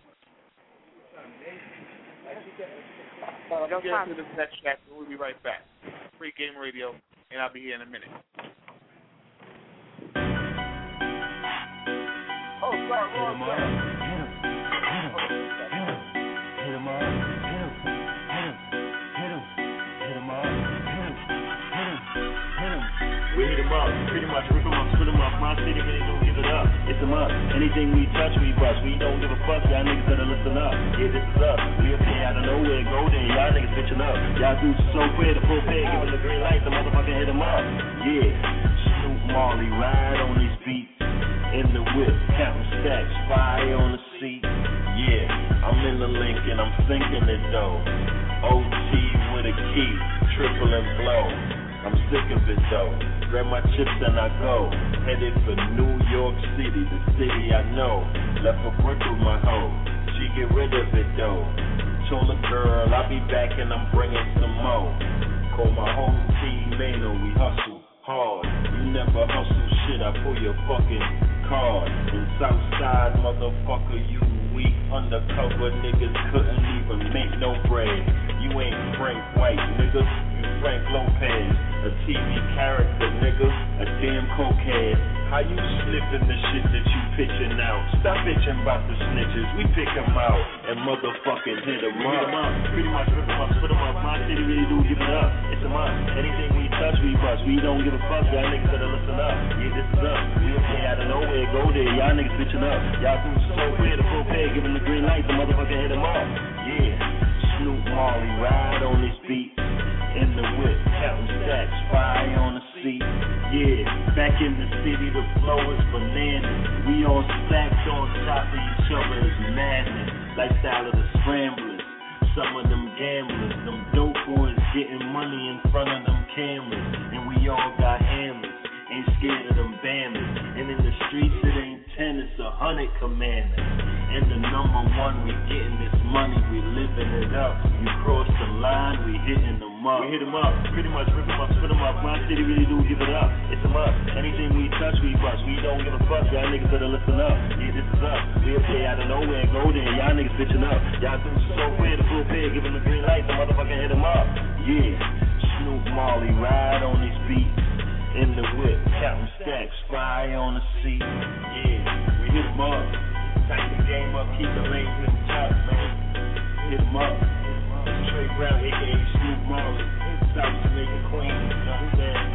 Uh, Don't get into the next chat. We'll be right back. Free Game Radio, and I'll be here in a minute. Oh, sorry, wrong track. Hit him up, hit him, hit him, hit him, hit him up, hit him, hit him, hit him. We hit him up, pretty much rip him up, split him up. My city really don't give it up. It's a must. Anything we touch, we bust. We don't give a fuck. Y'all niggas better listen up. Yeah, this is us. We up here out of nowhere, go there. Y'all niggas bitching up. Y'all dudes so clear, the full pay, give us the green light. The motherfucker hit him up. Yeah, Snoop Marley ride on these beats. In the whip, counting stacks, fire on the seat. Yeah, I'm in the link and I'm thinking it though. O T with a key, triple and blow. I'm sick of it though. Grab my chips and I go. Headed for New York City, the city I know. Left a brick with my hoe. She get rid of it though. Told the girl I'll be back and I'm bringing some more. Call my whole team, man, we hustle hard. You never hustle shit, I pull your fucking card. In Southside, motherfucker, you weak. Undercover niggas couldn't even make no bread. You ain't Frank White, nigga. You Frank Lopez. A T V character, nigga. A damn cokehead. How you sniffing the shit that you pitching out? Stop bitching about the snitches. We pick them out and motherfucking hit them up. Hit them up. Pretty much rip them up, split them up. My city really do give it up. It's a must. Anything we touch, we bust. We don't give a fuck. Y'all niggas better listen up. Yeah, this is us. We up here out of nowhere, go there. Y'all niggas bitching up. Y'all do so clear, the full pay, giving the green light. The motherfucker hit them up. Yeah, Snoop Marley ride on this beat. In the whip, counting stacks, fire on the seat. Yeah, back in the city, the flow is bananas. We all stacked on top of each other, it's madness. Lifestyle of the scramblers, some of them gamblers, them dope boys getting money in front of them cameras. And we all got hammers, ain't scared of them bammers. And in the streets it ain't ten, it's a hundred commandments. And the number one, we getting this money, we living it up. You cross the line, we hitting them up. We hit them up, pretty much rip them up, spit them up. My city really do give it up, it's a must. Anything we touch, we bust. We don't give a fuck, y'all niggas better listen up. Yeah, this is us, we appear out of nowhere, go there. Y'all niggas bitching up, y'all dudes so weird, the full pay, giving the green light, the motherfucker hit them up. Yeah, Snoop Marley, ride on these beats. In the whip, counting stacks, spy on the seat. Yeah, we hit them up. Tighten the game up, keep the lanes in the top, man. Hit them up. Trey Brown, a k a. Snoop Marley. South Jamaica Queen, you know what I'm saying?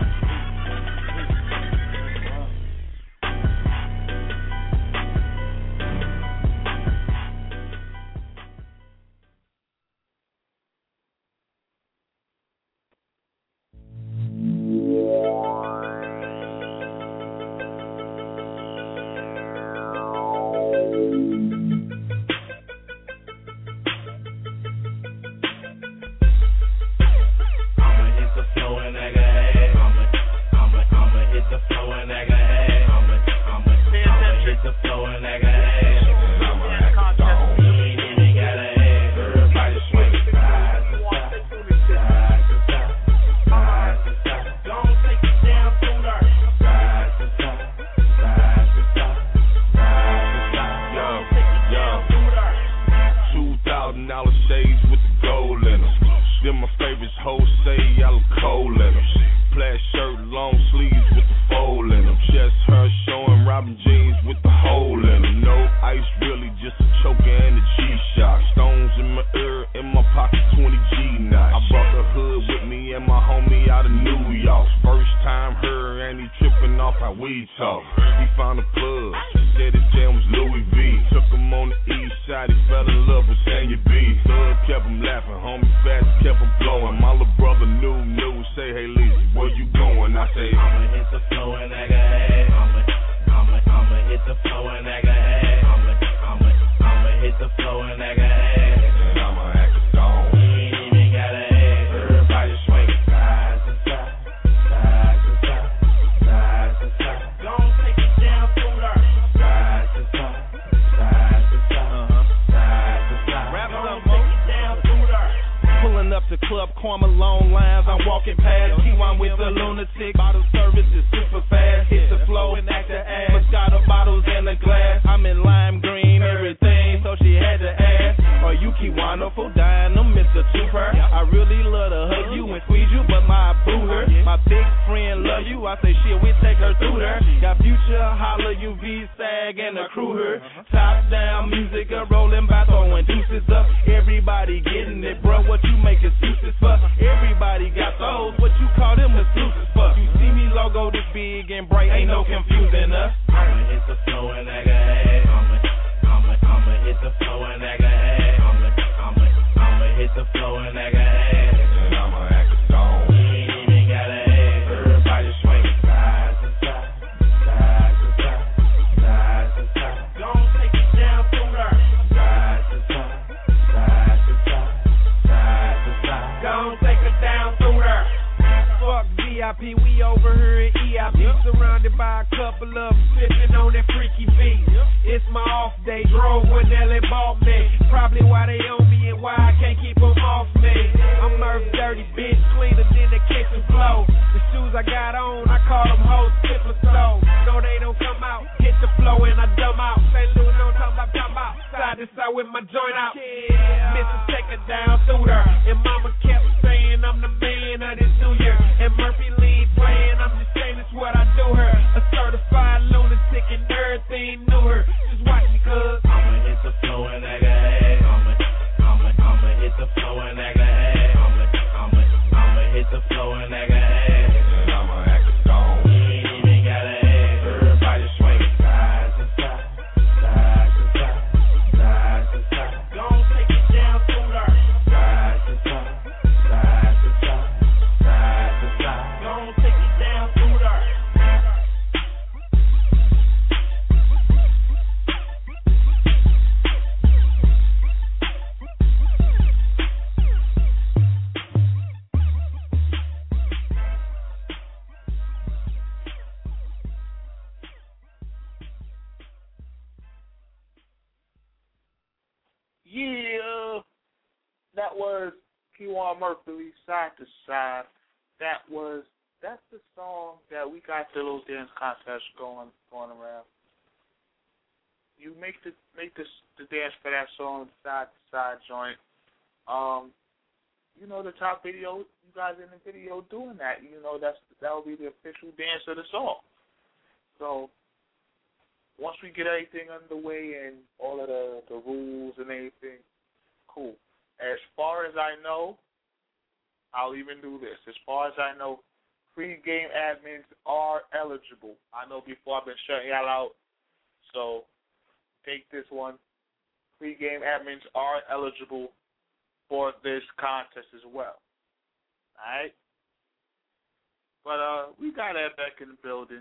was Keywan Mercury, Side to Side. That was that's the song that we got the little dance contest going going around. You make the make this the dance for that song, Side to Side joint. Um, you know the top video, you guys in the video doing that. You know that's that will be the official dance of the song. So once we get everything underway and all of the, the rules and everything, cool. As far as I know, I'll even do this. As far as I know, pre-game admins are eligible. I know before I've been shutting y'all out, so take this one. Pre-game admins are eligible for this contest as well. All right? But uh, we got Ed back in the building.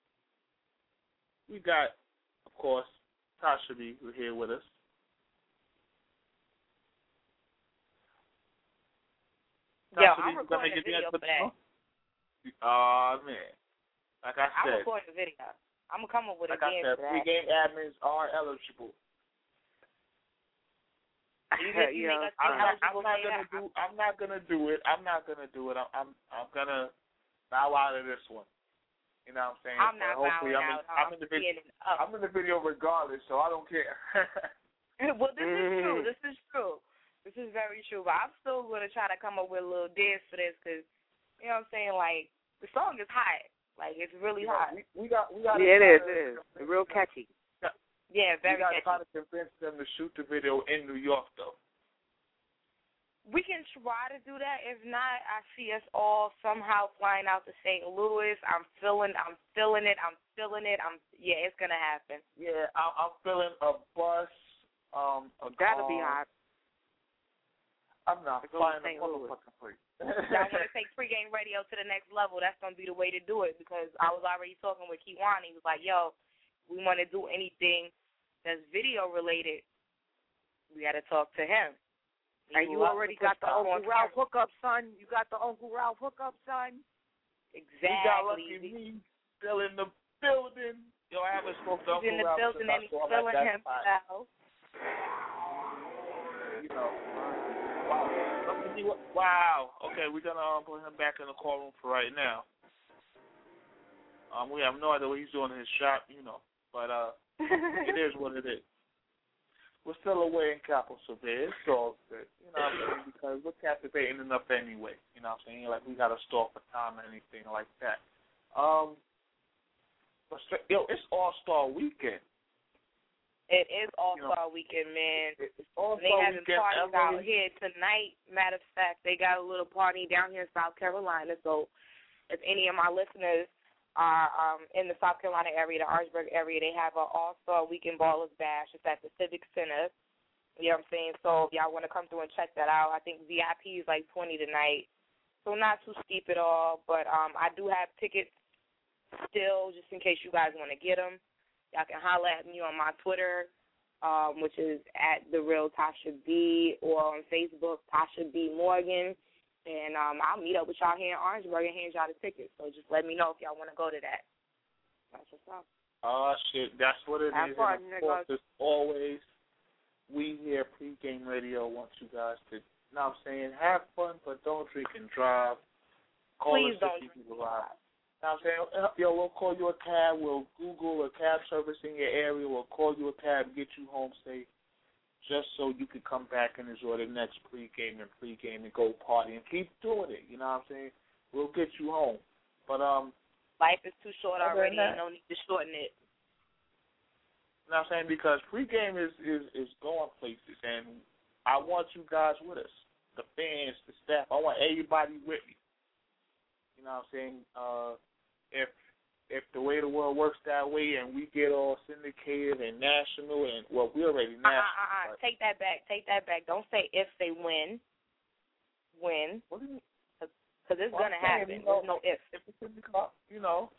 We got, of course, Tasha B here with us. Yeah, I'm recording the video for that. Oh, man. Like I said. I'm recording the video. I'm going to come up with like a game I said, for that. pre-game admins are eligible. Even if you yeah, make us I'm not, I'm eligible, not yeah. gonna do. I'm not gonna do it. I'm not gonna do it. I'm. I'm. I'm gonna bow out of this one. You know what I'm saying? I'm not but hopefully bowing I'm in, out. I'm in the video. I'm in the video regardless, so I don't care. Well, this is true. This is true. This is very true. But I'm still gonna try to come up with a little dance for this, because you know what I'm saying. Like the song is hot. Like it's really yeah, hot. We, we got. We got. Yeah, it is. It is. It's real catchy. Yeah, very we got to catchy. try to convince them to shoot the video in New York, though. We can try to do that. If not, I see us all somehow flying out to Saint Louis. I'm feeling, I'm feeling it. I'm feeling it. I'm yeah, it's gonna happen. Yeah, I, I'm feeling a bus. Um, a That'll car. be hot. I'm not flying a motherfucking plane. I want to take pregame radio to the next level. That's gonna be the way to do it, because I was already talking with Keywan. He was like, "Yo, we want to do anything that's video related. We got to talk to him." And you already got the Uncle Ralph hookup, son. You got the Uncle Ralph hookup, son. Exactly. We got lucky me still in the building. Yo, I haven't spoken to Uncle He's in the Ralph building and he's feeling himself. You know, wow. Wow. Okay, we're gonna um, put him back in the call room for right now. Um, we have no idea what he's doing in his shop, you know, but uh, it is what it is. We're still away in Capital Survey. It's all good. You know what I'm saying? Because we're captivating enough anyway. You know what I'm saying? Like, we got to stall for time or anything like that. Um, but, yo, it's All-Star Weekend. It is All-Star you know, Weekend, man. It's All-Star they having Weekend. parties out here tonight. Matter of fact, they got a little party down here in South Carolina. So if any of my listeners are um, in the South Carolina area, the Orangeburg area, they have an All-Star Weekend Ballers Bash. It's at the Civic Center. You know what I'm saying? So if y'all want to come through and check that out, I think V I P is like twenty tonight. So not too steep at all. But um, I do have tickets still, just in case you guys want to get them. Y'all can holler at me on my Twitter, um, which is at The Real Tasha B, or on Facebook, Tasha B. Morgan. And um, I'll meet up with y'all here in Orangeburg and hand y'all the tickets. So just let me know if y'all want to go to that. That's what's up. Oh, shit. That's what it Have is. fun, and of course, as always, we here at Pregame Radio want you guys to, you know what I'm saying, have fun, but don't drink and drive. Call Please us don't if you drive. You know what I'm saying? Yo, we'll call you a cab. We'll Google a cab service in your area. We'll call you a cab, get you home safe, just so you can come back and enjoy the next pregame and pregame and go party and keep doing it. You know what I'm saying? We'll get you home. But um, life is too short already, and no need to shorten it. You know what I'm saying? Because pregame is, is, is going places, and I want you guys with us, the fans, the staff. I want everybody with me. You know what I'm saying? Uh, if if the way the world works that way and we get all syndicated and national, and well, we already national. Uh, uh, uh, take that back. Take that back. Don't say if they win. Win. What do you mean? Because it's well, going to saying, happen. You know, There's no if. If it's in the cup, you know.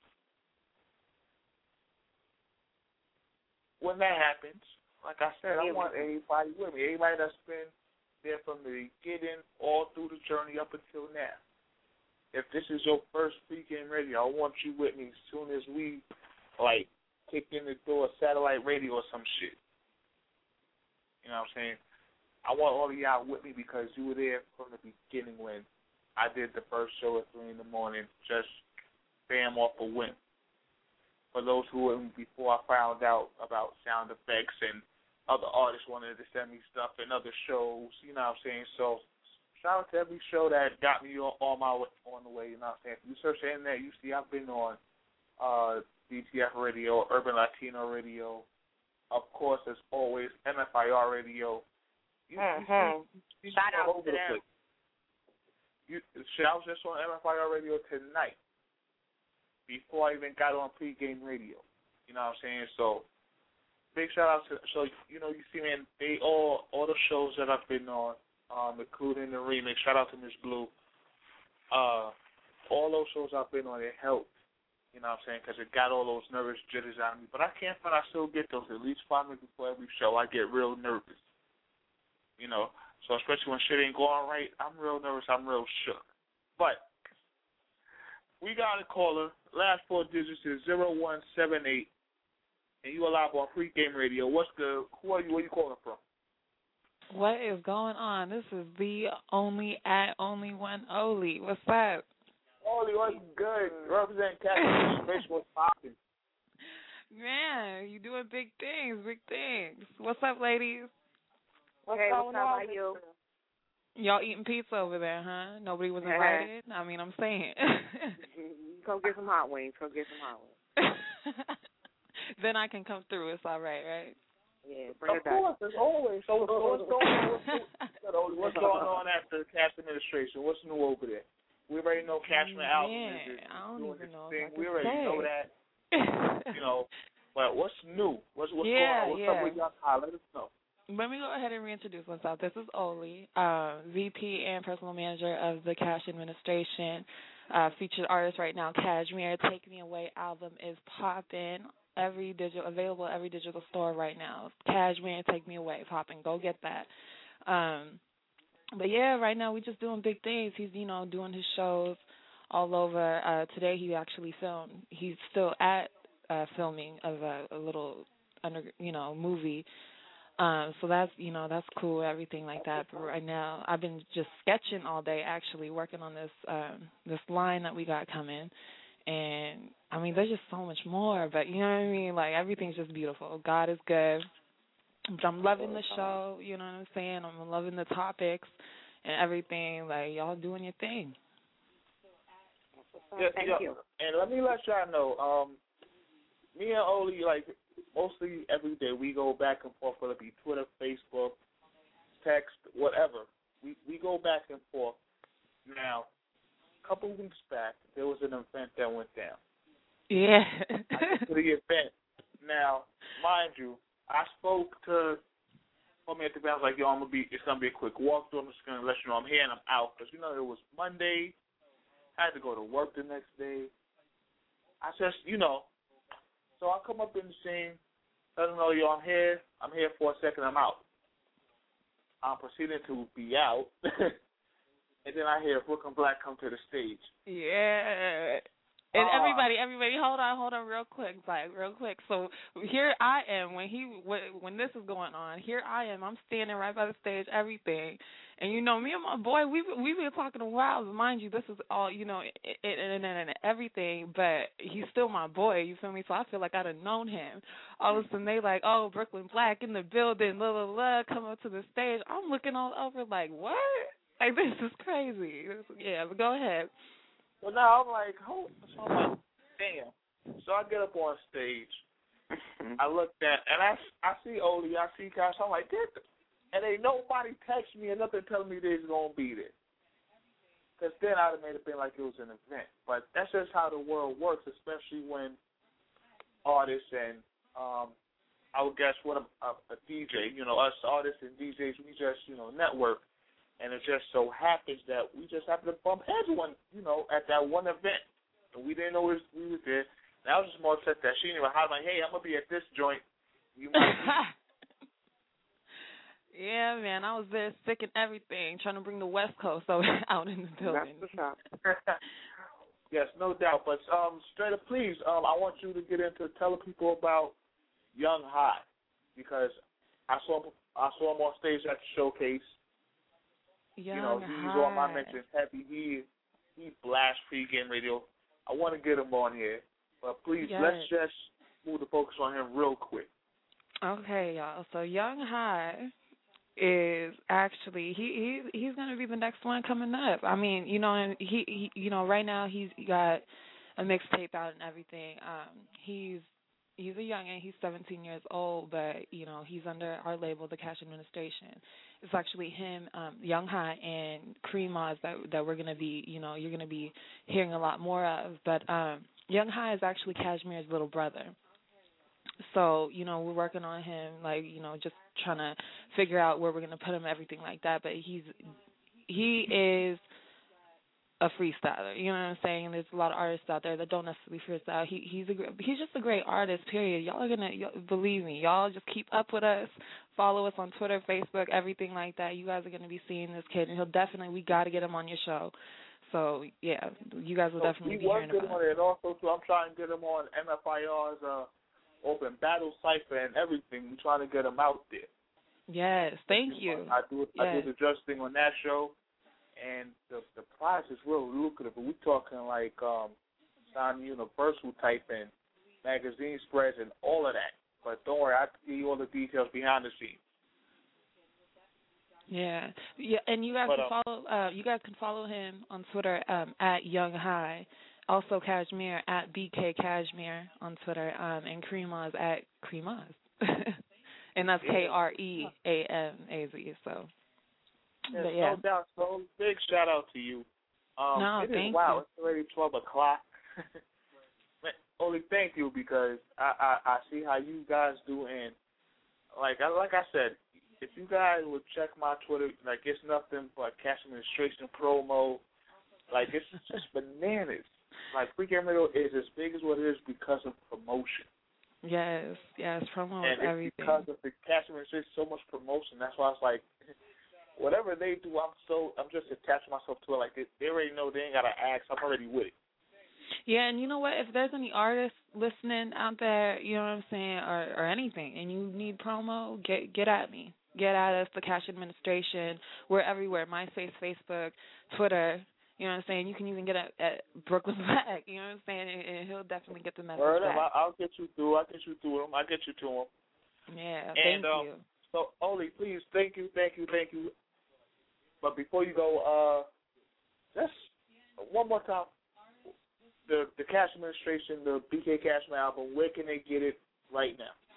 When that happens, like I said, I want everybody with me. Everybody that's been there from the beginning all through the journey up until now. If this is your first pregame radio, I want you with me as soon as we, like, kick in the door satellite radio or some shit. You know what I'm saying? I want all of y'all with me because you were there from the beginning when I did the first show at three in the morning, just bam off a whim. For those who were before I found out about sound effects and other artists wanted to send me stuff and other shows, you know what I'm saying? So shout out to every show that got me on, on my way, on the way, you know what I'm saying? If you search the internet, you see I've been on uh, D T F Radio, Urban Latino Radio, of course, as always, M F I R Radio. You, mm-hmm. you, you, you shout out to them. You, I was just on M F I R Radio tonight before I even got on pregame radio. You know what I'm saying? So big shout out to, so, you know, you see, man, they all, all the shows that I've been on, um, including the remix, shout out to Miss Blue. Uh, all those shows I've been on, it helped. You know what I'm saying? Because it got all those nervous jitters out of me. But I can't find I still get those. At least five minutes before every show, I get real nervous. You know, so especially when shit ain't going right, I'm real nervous. I'm real shook. But we got a caller. Last four digits is zero one seven eight, and you are live on Pregame Radio. What's the? Who are you? Where you calling from? What is going on? This is the only at only one Oli. What's up? Oli, what's good? Represent Captain Space. What's popping? Man, you doing big things, big things. What's up, ladies? What's hey, going what's up, on? how you? Y'all eating pizza over there, huh? Nobody was invited? I mean, I'm saying. Come get some hot wings. Come get some hot wings. Then I can come through. It's all right, right? Yeah, bring of it back. course, as always. So, so what's going on? What's, what's going on after the Cash administration? What's new over there? We already know Cashman Alvin is I don't doing even his know thing. if I We can already say. know that. You know, but what's new? What's what's Yeah, going on? What's yeah. up with y'all? Ah, let us know. Let me go ahead and reintroduce myself. This is Oli, uh, V P and personal manager of the Cash Administration. Uh, featured artist right now, Cashmere. Take Me Away album is popping. Every digital available, every digital store right now. Cashmere, Take Me Away, popping. Go get that. Um, but yeah, right now we're just doing big things. He's you know doing his shows all over. Uh, today he actually filmed. He's still at uh, filming of a, a little under you know movie. Um, so that's, you know, that's cool, everything like that. But right now, I've been just sketching all day, actually, working on this um, this line that we got coming. And, I mean, there's just so much more. But, you know what I mean? Like, everything's just beautiful. God is good. I'm loving the show, you know what I'm saying? I'm loving the topics and everything. Like, y'all doing your thing. Yes, Thank yeah. you. And let me let y'all know, um, me and Oli, like, mostly every day we go back and forth, whether it be Twitter, Facebook, text, whatever. We we go back and forth. Now, a couple weeks back, there was an event that went down. Yeah. I went to the event. Now, mind you, I spoke to homie at the event. I was like, yo, I'm gonna be. It's gonna be a quick walkthrough. I'm just gonna let you know I'm here and I'm out because you know it was Monday. I had to go to work the next day. I just, you know. So I come up in the scene, let them know, yo, I'm here. I'm here for a second. I'm out. I'm proceeding to be out. And then I hear Brooklyn Black come to the stage. Yeah. And uh, everybody, everybody, hold on, hold on, real quick, like real quick. So here I am when he when this is going on. Here I am. I'm standing right by the stage, everything, and you know me and my boy, we we been talking a while. Mind you, this is all you know, and and everything. But he's still my boy. You feel me? So I feel like I'd have known him. All of a sudden they like, oh, Brooklyn Black in the building, la la la, come up to the stage. I'm looking all over like, what? Like this is crazy. Yeah, but go ahead. So now I'm like, oh, so I'm like, damn. So I get up on stage. I looked at, and I, I see Oli, I see Cash. I'm like, get the, and ain't nobody text me or nothing telling me they's going to be there. Because then I would have made it been like it was an event. But that's just how the world works, especially when artists and, um, I would guess, what a, a, a D J, you know, us artists and D Js, we just, you know, network. And it just so happens that we just happened to bump heads one, you know, at that one event. And we didn't know we was there. And I was just more upset that she didn't even holler like, hey, I'm going to be at this joint. You might be. Yeah, man, I was there sick and everything, trying to bring the West Coast out in the building. That's the shot. Yes, no doubt. But um, straight up, please, um, I want you to get into telling people about Young High. Because I saw him. I saw him on stage at the showcase. Young you know, he's High. on my mentions heavy. He he blast pregame radio. I want to get him on here, but please Yes. let's just move the focus on him real quick. Okay, y'all. So Young High is actually he he he's gonna be the next one coming up. I mean, you know, and he, he you know right now he's got a mixtape out and everything. Um, he's he's a youngin'. He's seventeen years old, but you know he's under our label, the Cash Administration. It's actually him, um, Young High, and Cream Oz that that we're gonna be you know you're gonna be hearing a lot more of. But um, Young High is actually Cashmere's little brother. So, you know, we're working on him, like, you know, just trying to figure out where we're going to put him, everything like that. But he's he is a freestyler, you know what I'm saying? There's a lot of artists out there that don't necessarily freestyle. He he's a he's just a great artist, period. Y'all are going to, believe me, y'all just keep up with us. Follow us on Twitter, Facebook, everything like that. You guys are going to be seeing this kid, and he'll definitely, we got to get him on your show. So, yeah, you guys will So definitely be we hearing work about on it. it, and also, too, I'm trying to get him on M F I R's uh, Open Battle Cypher and everything. We're trying to get him out there. Yes, thank you. I do yes. I do the judge thing on that show, and the the prize is real lucrative. But we're talking like um, Sound Universal type and magazine spreads and all of that. But don't worry, I can give you all the details behind the scenes. Yeah, yeah, and you guys But, can um, follow. Uh, you guys can follow him on Twitter um, at Young High. Also, Cashmere at B K Cashmere on Twitter, um, and Cream Oz at Cream Oz, and that's K R E A M A Z. So, Yes, but yeah, no doubt. So big shout out to you. Um, No, it is, thank wow, you. it's already twelve o'clock. Man, only thank you because I, I I see how you guys do, and like I like I said, if you guys would check my Twitter, like it's nothing but cash administration promo. Like it's just bananas. Like Pregame Radio is as big as what it is because of promotion. yes, yes, promo And it's everything. because of the cash administration, so much promotion. That's why it's like, whatever they do, I'm so I'm just attaching myself to it. Like they, they already know, they ain't gotta ask. I'm already with it. Yeah, and you know what? If there's any artists listening out there, you know what I'm saying, or or anything, and you need promo, get get at me. Get at us, the Cash Administration. We're everywhere. MySpace, Facebook, Twitter. You know what I'm saying? You can even get at, at Brooklyn Black. You know what I'm saying? And, and he'll definitely get the message Word back. up, I'll get you through. I'll get you through them. I'll get you to them. Yeah, and, thank um, you. So, Oli, please, thank you, thank you, thank you. But before you go, uh, just one more time. The the Cash Administration, the B K Cashman album, where can they get it right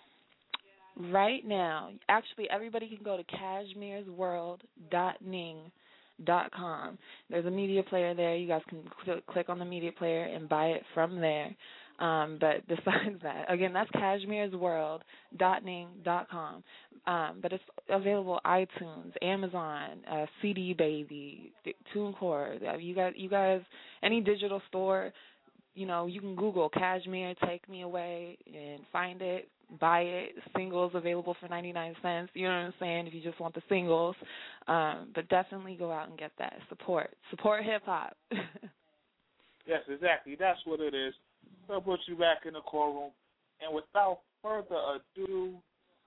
now? Right now, actually, everybody can go to cashmeres world dot ning dot com. There's a media player there. You guys can cl- click on the media player and buy it from there. Um, but besides that, again, that's cashmeres world dot ning dot com. Um, but it's available iTunes, Amazon, uh, C D Baby, TuneCore. You guys, you guys, any digital store, you know, you can Google Cashmere, Take Me Away, and find it. Buy it. Singles available for ninety-nine cents. You know what I'm saying? If you just want the singles. Um, but definitely go out and get that. Support. Support hip-hop. Yes, exactly. That's what it is. We'll put you back in the courtroom. And without further ado,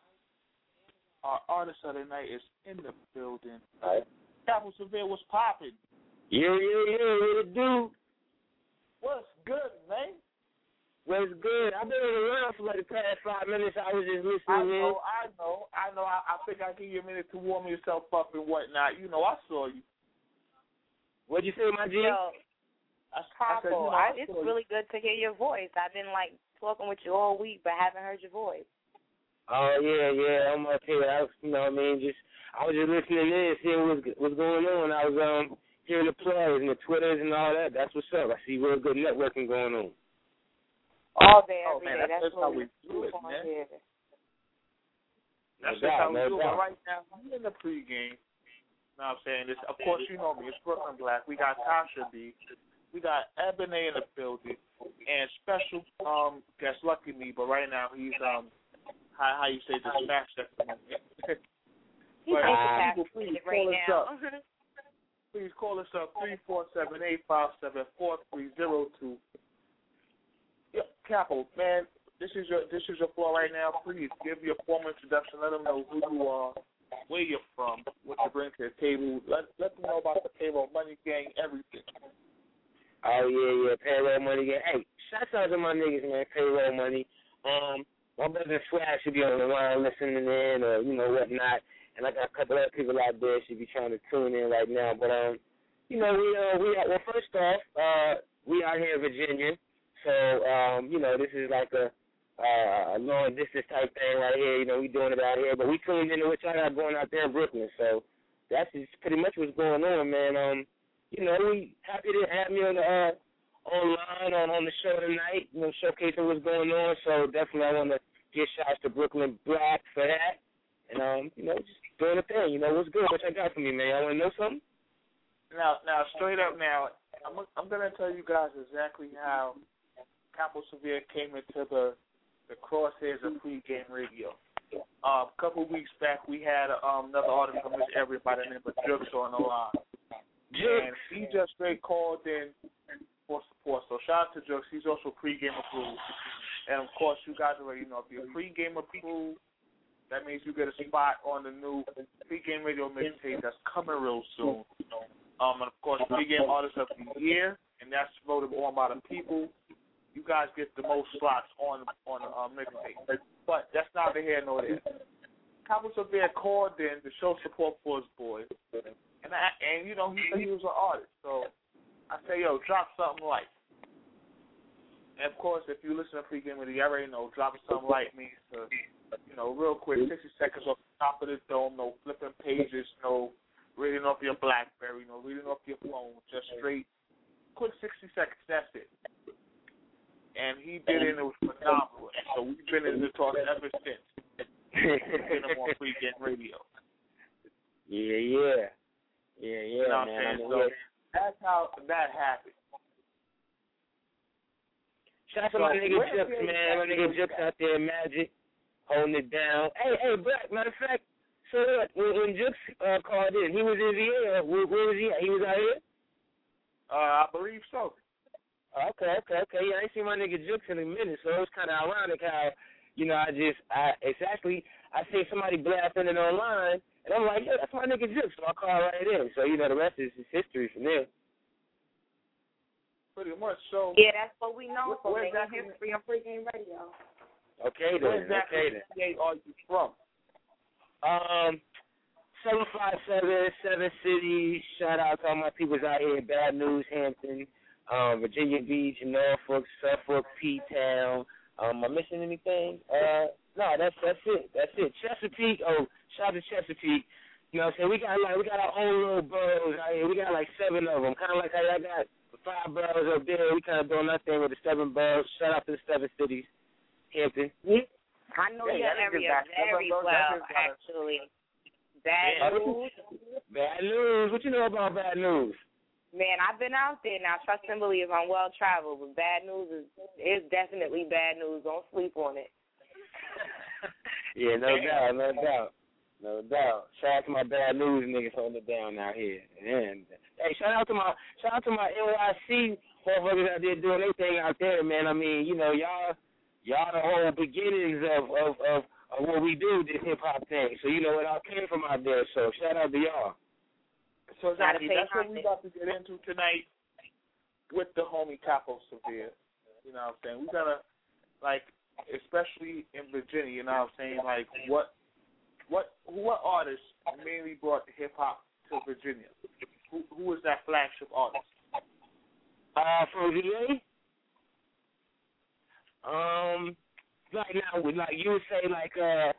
our artist of the night is in the building. Right. Capital Seville, what's popping? Yeah, yeah, yeah. What it do? What's good, man? What's good? I've been around for like the past five minutes. I was just I listening in. know, I know, I know. I, I think I give you a minute to warm yourself up and whatnot. You know, I saw you. What'd you say, my G? Yo, I, I Papa, said, you know, I, I it's saw really good to hear your voice. I've been like talking with you all week, but haven't heard your voice. Oh yeah, yeah. I'm up here. I was, you know what I mean? Just I was just listening in, seeing what's what's going on. I was um hearing the plugs and the Twitters and all that. That's what's up. I see real good networking going on. All day, Oh, every man, day. that's That's just how what we do it, man. here. That's No just how doubt, we no do it. doubt. Right now, we in the pregame. You know what I'm saying? This, of course, you know me. It's Brooklyn Black. We got Tasha B. We got Ebony in the building. And special um guest Lucky Me, but right now he's, um how, how you say, just smashed at the moment. He's But, uh, people, please right call us now. up. Please call us up, three four seven, eight five seven, four three zero two. Yeah, Capo, man, this is your this is your floor right now. Please give your formal introduction. Let them know who you are, where you're from, what you bring to the table. Let let them know about the payroll money gang, everything. Oh yeah, yeah, payroll money gang. Hey, shout out to my niggas, man. Payroll money. Um, my brother Swag should be on the line listening in, or you know whatnot. And I got a couple other people out there should be trying to tune in right now. But um, you know, we uh we well first off, uh, we out here in Virginia, so um, you know, this is like a uh, a long distance type thing right here. You know, we doing it out here, but we tuned into what y'all got going out there in Brooklyn. So that's just pretty much what's going on, man. Um, you know, we happy to have me on the uh, online on on the show tonight. You know, showcasing what's going on. So definitely, I want to give shouts to Brooklyn Black for that. And um, you know, just doing a thing. You know, what's good? What you got for me, man? Y'all want to know something? Now, now, straight up, now, I'm I'm gonna tell you guys exactly how Capo Severe came into the the crosshairs of pregame radio. Uh, a couple of weeks back, we had um, another artist from this area by the name of Jux on the line, and he just straight called in for support. So shout out to Jux. He's also pregame approved, and of course, you guys already know if you're pregame approved, that means you get a spot on the new pregame radio mixtape that's coming real soon. Um, and of course, pregame artist of the year, and that's voted on by the people. You guys get the most slots on on the uh, mixtape. But that's neither here nor there. Capo Severe called in to show support for his boy. And, I, and you know, he said he was an artist. So I say, yo, drop something light. And, of course, if you listen to pregame radio, you already know dropping something light means, to, you know, real quick, sixty seconds off the top of the dome, no flipping pages, no reading off your BlackBerry, no reading off your phone, just straight, quick sixty seconds, that's it. And he did it, and it was phenomenal. And so we've been in the talk ever since. We've been on pregame radio. Yeah, yeah. Yeah, yeah, you know what man. I'm saying? I mean, So yeah. that's how that happened. Shout out to my nigga Jux, man. My nigga Jux out there, Magic, holding it down. Hey, hey, Black, matter of fact, so what, when, when Jux uh, called in, he was in V A. Where, where was he at? He was out here? Uh, I believe so. Okay, okay, okay. Yeah, I ain't seen my nigga Jux in a minute, so it was kind of ironic how, you know, I just, I, it's actually, I see somebody blasting it online, and I'm like, yeah, that's my nigga Jux, so I call right in. So, you know, the rest is just history from there. Pretty much, so. Yeah, that's what we know for Where's making that history on pregame radio. Okay, then. Okay, then. Where are you from? Um, seven five seven, seven Cities. Shout out to all my peoples out here in Bad News, Hampton, um, Virginia Beach, Norfolk, Suffolk, P-Town. Um, am I missing anything? Uh, no, that's that's it. That's it. Chesapeake. Oh, shout out to Chesapeake. You know what I'm saying? We got like we got our own little boroughs out here. We got like seven of them. Kind of like how y'all got five boroughs up there. We kind of doing our thing with the seven boroughs. Shout out to the seven cities, Hampton. Yeah. I know yeah, your area very well, actually. Bad yeah. news. Bad news. What you know about bad news? Man, I've been out there now. Trust and believe I'm well traveled, but bad news is is definitely bad news. Don't sleep on it. Yeah, no doubt, no doubt, no doubt. Shout out to my bad news niggas holding it down out here. And hey, shout out to my shout out to my N Y C motherfuckers out there doing their thing out there, man. I mean, you know, y'all y'all the whole beginnings of of of, of what we do, this hip hop thing. So you know it all came from out there. So shout out to y'all. So exactly, that's what we're about to get into tonight with the homie Capo Severe. You know what I'm saying? We're going to, like, especially in Virginia, you know what I'm saying? Like, what what, what artists mainly brought hip-hop to Virginia? Who Who was that flagship artist? Uh, from V A? Um, like, now, like, you would say, like, uh,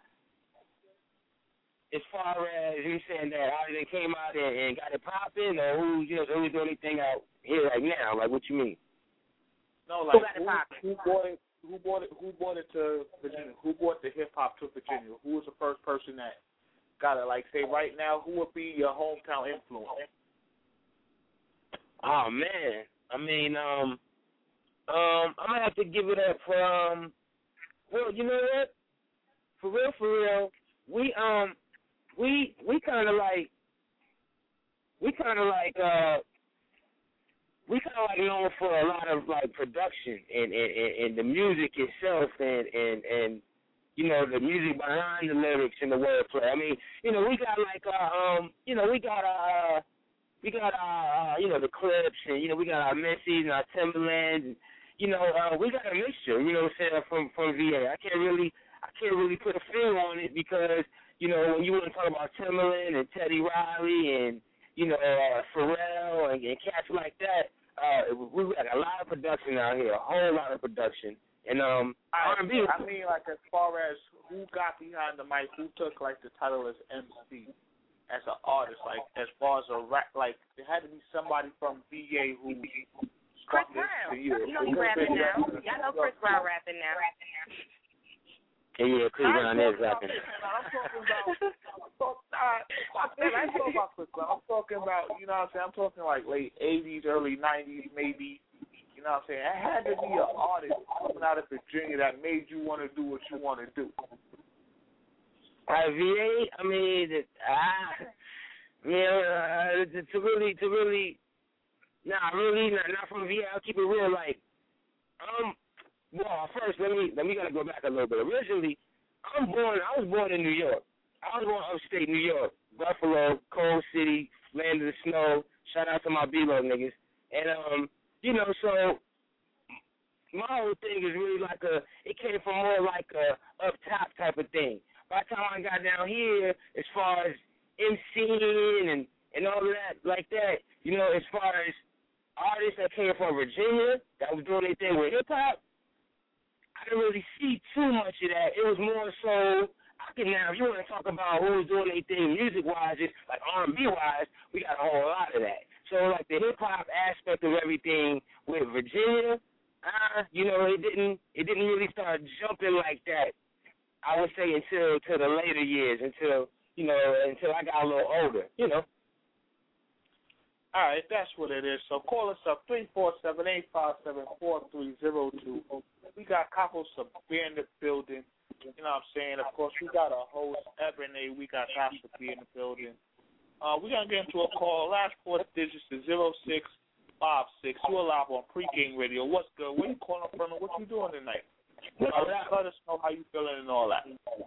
as far as you saying that how they came out and, and got it popping, or who you know who's doing anything out here right now? Like, what you mean? No, like who, who brought it? Who brought it? Who brought it to Virginia? Who brought the hip hop to Virginia? Who was the first person that got it? Like, say right now, who would be your hometown influence? Oh man, I mean, um, um, I'm gonna have to give it up for um. Well, you know what? For real, for real, we um. We we kind of like we kind of like uh we kind of like known for a lot of like production and and, and, and the music itself and and and you know the music behind the lyrics and the wordplay. I mean, you know, we got like uh, um, you know, we got uh, we got uh, you know, the Clips and you know, we got our Messies and our Timberlands. And, you know, uh, we got a mixture. You know what I'm saying from from V A. I can't really I can't really put a finger on it because you know when you want to talk about Timberland and Teddy Riley and you know uh, Pharrell and, and cats like that. Uh, we got a lot of production out here, a whole lot of production, and um, I, R and B. I mean, like as far as who got behind the mic, who took like the title as M C, as an artist, like as far as a rap, like there had to be somebody from V A who. Chris Brown, you know he rapping now. Y'all know Chris Brown rapping now. Yeah, Chris Brown is rapping. I'm talking about. I'm talking about Chris Brown. I'm talking about, you know what I'm saying? I'm talking like late eighties, early nineties, maybe. You know what I'm saying? It had to be an artist coming out of Virginia that made you want to do what you want to do. Uh, V A, I mean, ah, yeah, uh, to, to really, to really, nah, really, not, not from V A. I'll keep it real. Like, um, well, first let me let me gotta go back a little bit. Originally, I'm born. I was born in New York. I was born upstate New York, Buffalo, Coal City, land of the snow. Shout out to my B-Lo niggas. And, um, you know, so my whole thing is really like a, it came from more like a up top type of thing. By the time I got down here, as far as MCing and, and all of that, like that, you know, as far as artists that came from Virginia that was doing their thing with hip-hop, I didn't really see too much of that. It was more so, I can now, if you want to talk about who's doing their thing music-wise, just like R and B-wise, we got a whole lot of that. So, like, the hip-hop aspect of everything with Virginia, uh, you know, it didn't it didn't really start jumping like that, I would say, until to the later years, until, you know, until I got a little older, you know. All right, that's what it is. So call us up, three four seven, eight five seven, four three zero two. We got Capo Sabir in the building. You know what I'm saying? Of course, we got our host, Ebony. We got Tasha B in the building. Uh, we're going to get into a call. Last four digits is zero six five six. You're live on Pregame Radio. What's good? Where you calling from and what you doing tonight? Uh, let us know how you feeling and all that.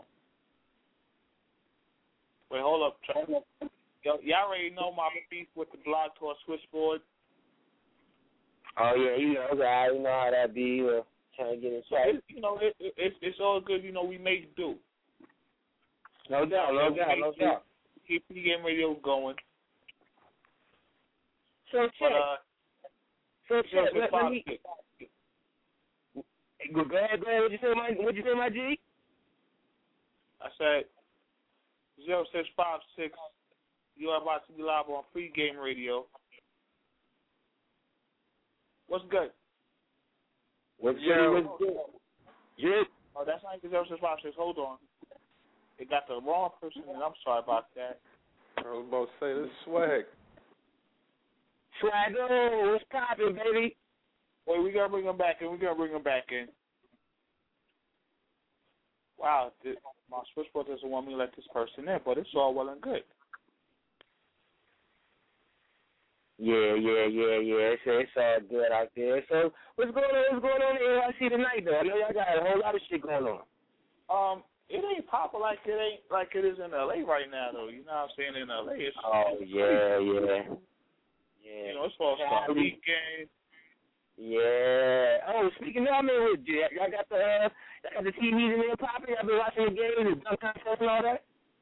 Wait, hold up, Chuck. Yo, y'all already know my beef with the Blog Talk switchboard. Oh, yeah, you know, guy, you know how that be. Uh, trying to get it right. It, you know, it, it, it's it's all good. You know, we make do. No doubt, no doubt, no doubt. Keep the game radio going. So check. But, uh, so check. Let, let me. Go ahead, go ahead. What'd you say, my? What'd you say, my G? I said zero six five six. You are about to be live on Pregame Radio. What's good? What's good? What's good? Yeah. Oh, that's not zero six five six. Hold on. They got the wrong person, and I'm sorry about that. I was about to say, this is Swag. Swaggo, what's poppin', baby? Wait, we got to bring him back in. We got to bring him back in. Wow, this, my switchboard doesn't want me to let this person in, but it's all well and good. Yeah, yeah, yeah, yeah. It's, it's all good out there. So, what's going on? What's going on in N Y C tonight, though? I know y'all got a whole lot of shit going on. Um, it ain't popping like it ain't like it is in L A right now, though. You know what I'm saying? In L A, it's oh yeah, yeah, yeah. You know, it's supposed to start weekend. Yeah. Oh, speaking of, I mean, what, y'all got the uh, y'all got the T Vs in there popping. Y'all been watching the games and dunk contests and all that.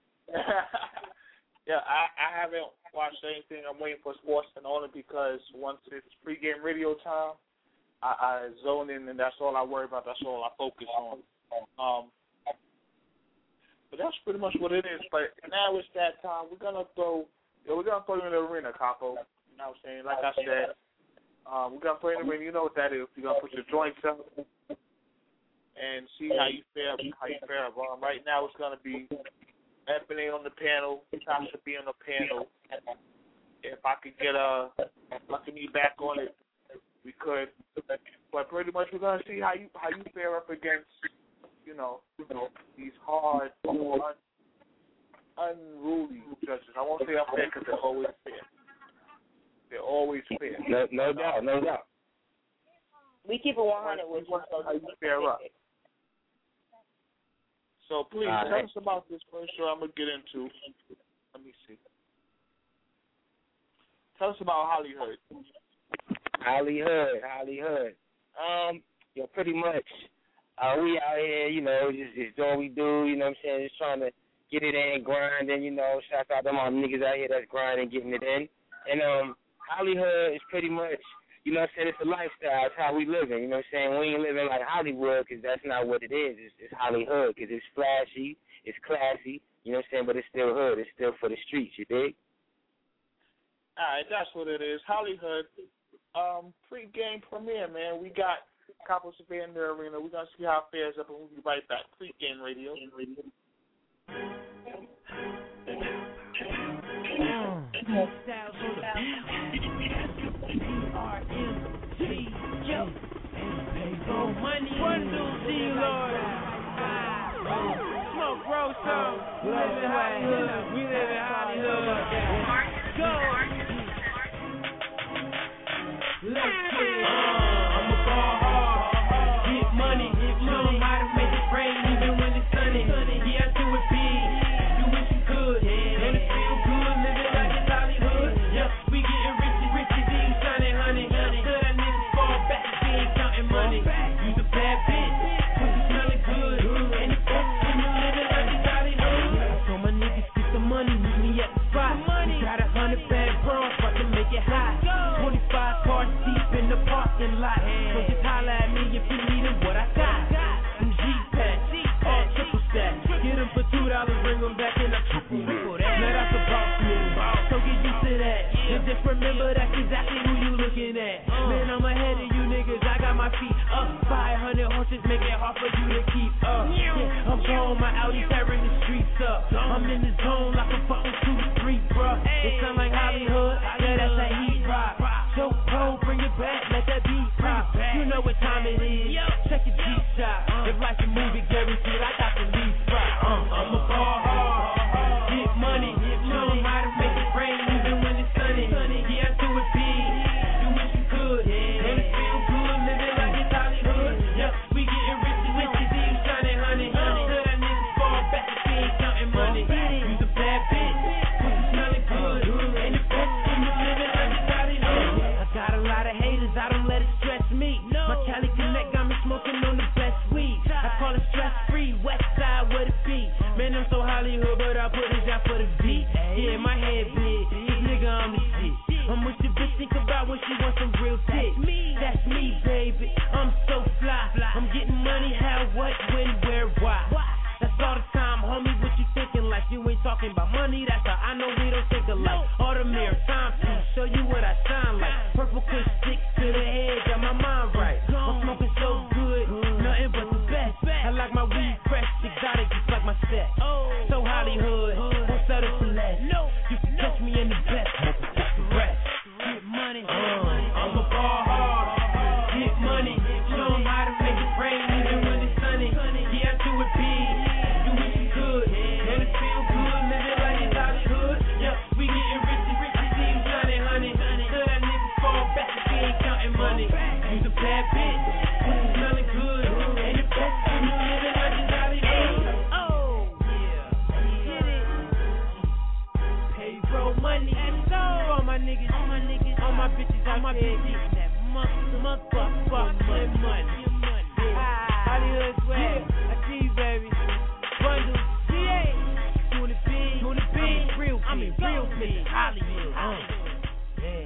Yeah, I, I haven't watched anything. I'm waiting for sports, and only because once it's pregame radio time, I, I zone in, and that's all I worry about. That's all I focus on. Um, but that's pretty much what it is. But now it's that time. We're gonna throw. Yeah, we're gonna throw you in the arena, Capo. You know what I'm saying? Like I said, um, we're gonna throw you in the arena. You know what that is. You're gonna put your joints up and see how you fare. How you fare. Um, right now, it's gonna be Ebony on the panel, Tasha B on the panel. If I could get a lucky me back on it, we could. But pretty much we're gonna see how you how you fare up against, you know, you know these hard, un, unruly judges. I won't say unfair because they're always fair. They're always fair. No, no doubt, no doubt. We keep it one hundred with you, so how you fair up. So please All tell right. us about this first show I'm gonna get into. Let me see. Tell us about Holly Hood. Holly Hood, Holly Hood. Um, yo, pretty much, uh, we out here, you know, just, just doing what we do, you know what I'm saying, just trying to get it in, grinding, you know, shout out to my niggas out here that's grinding, getting it in. And um, Holly Hood is pretty much, you know what I'm saying, it's a lifestyle, it's how we living, you know what I'm saying. We ain't living like Hollywood because that's not what it is. It's, it's Holly Hood because it's flashy, it's classy, you know what I'm saying, but it's still hood, it's still for the streets, you dig? All right, that's what it is. Holly Hood, um, pre-game premiere, man. We got Capo Severe in the arena. We're going to see how it fares up, and we'll be right back. Pre-game radio. Styles on the beat. R M G, yo. Payroll money. One new D-Lord. Smoke, roll some. We live in Hollywood. We live in Hollywood. Go. Let's get it. I'ma ball hard. Get money. Show 'em how to make it rain even when it's sunny. Yeah, I do it big. Do what you could. And it feel good living like it's Hollywood. Yeah, we getting rich, rich, these shining honey. So that niggas fall back, they ain't counting money. You the bad bitch, pussy smelling good. And it's best when you living like it's Hollywood. So my niggas get the money, meet me at the spot. We got a hundred bad bras, about to make it hot. twenty-five cars deep in the parking lot. So just holla at me if you needin' what I got. Some G-Packs, all triple stack. Get them for two dollars, bring them back in a triple that. Now that's a boss move, so get used to that. And just remember that's exactly who you looking at. Man, I'm ahead of you niggas, I got my feet up. five hundred horses make it hard for you to keep up. Yeah, I'm gone, my Audi tearing the streets up. I'm in the zone like a fucking two three, bruh. It sound like Hollywood, yeah, that's that heat rock. So cold, bring it back, let that beat pop. You know what time it is. Check your G-Shot. If life's a movie, guaranteed I got the lead spot. Uh, I'ma ball hard, get money, show 'em how to make it rain even when it's sunny. Yeah, I do it big, do what you could, and it feel good living like it's Hollywood. Yeah, we getting rich, rich, these shining honey. So that niggas fall back, they ain't counting money. You the bad bitch, pussy smelling good, and the best when you living like it's Hollywood. I got a lot of haters, I don't let it stress me. My Cali Connect got me smoking on the best weed. I call it stress free, west side what it be. Man, I'm so Hollywood, but I put it down for the beat. Yeah, my head big, this nigga I'm the shit. I'm what your bitch think about when she wants some real dick. That's me, baby, I'm so fly. I'm getting money, how, what, when, where, why. That's all the time, homie, what you thinking like? You ain't talking about money, that's how I know we don't think alike. All the mirror time piece, show you what I shine like. Purple kush stick to the head, got my mind right. I'm smoking so good, nothing but the best. I like my weed fresh, exotic, just like my set. So Hollywood, won't settle for less. You can catch me in the best, motherfucker the rest. Get money, I'ma ball hard. Get money, show 'em how to make it rain even when it's sunny. Yeah, I do it big, do what you could, and it feel good living like it's Hollywood. Yeah, we getting rich, rich, these shining honey. So that niggas fall back if they ain't counting money. You the bad bitch, pussy smelling good, and the best when you living like it's Hollywood. Oh, yeah, get it. Payroll money, all my niggas, all my niggas, all my bitches, all my bitches. That motherfucking money. Hollywood swag, I see you, baby. Bundle, G A, doing it big, doing it big. Real, I mean real big. Hollywood, uh, yeah.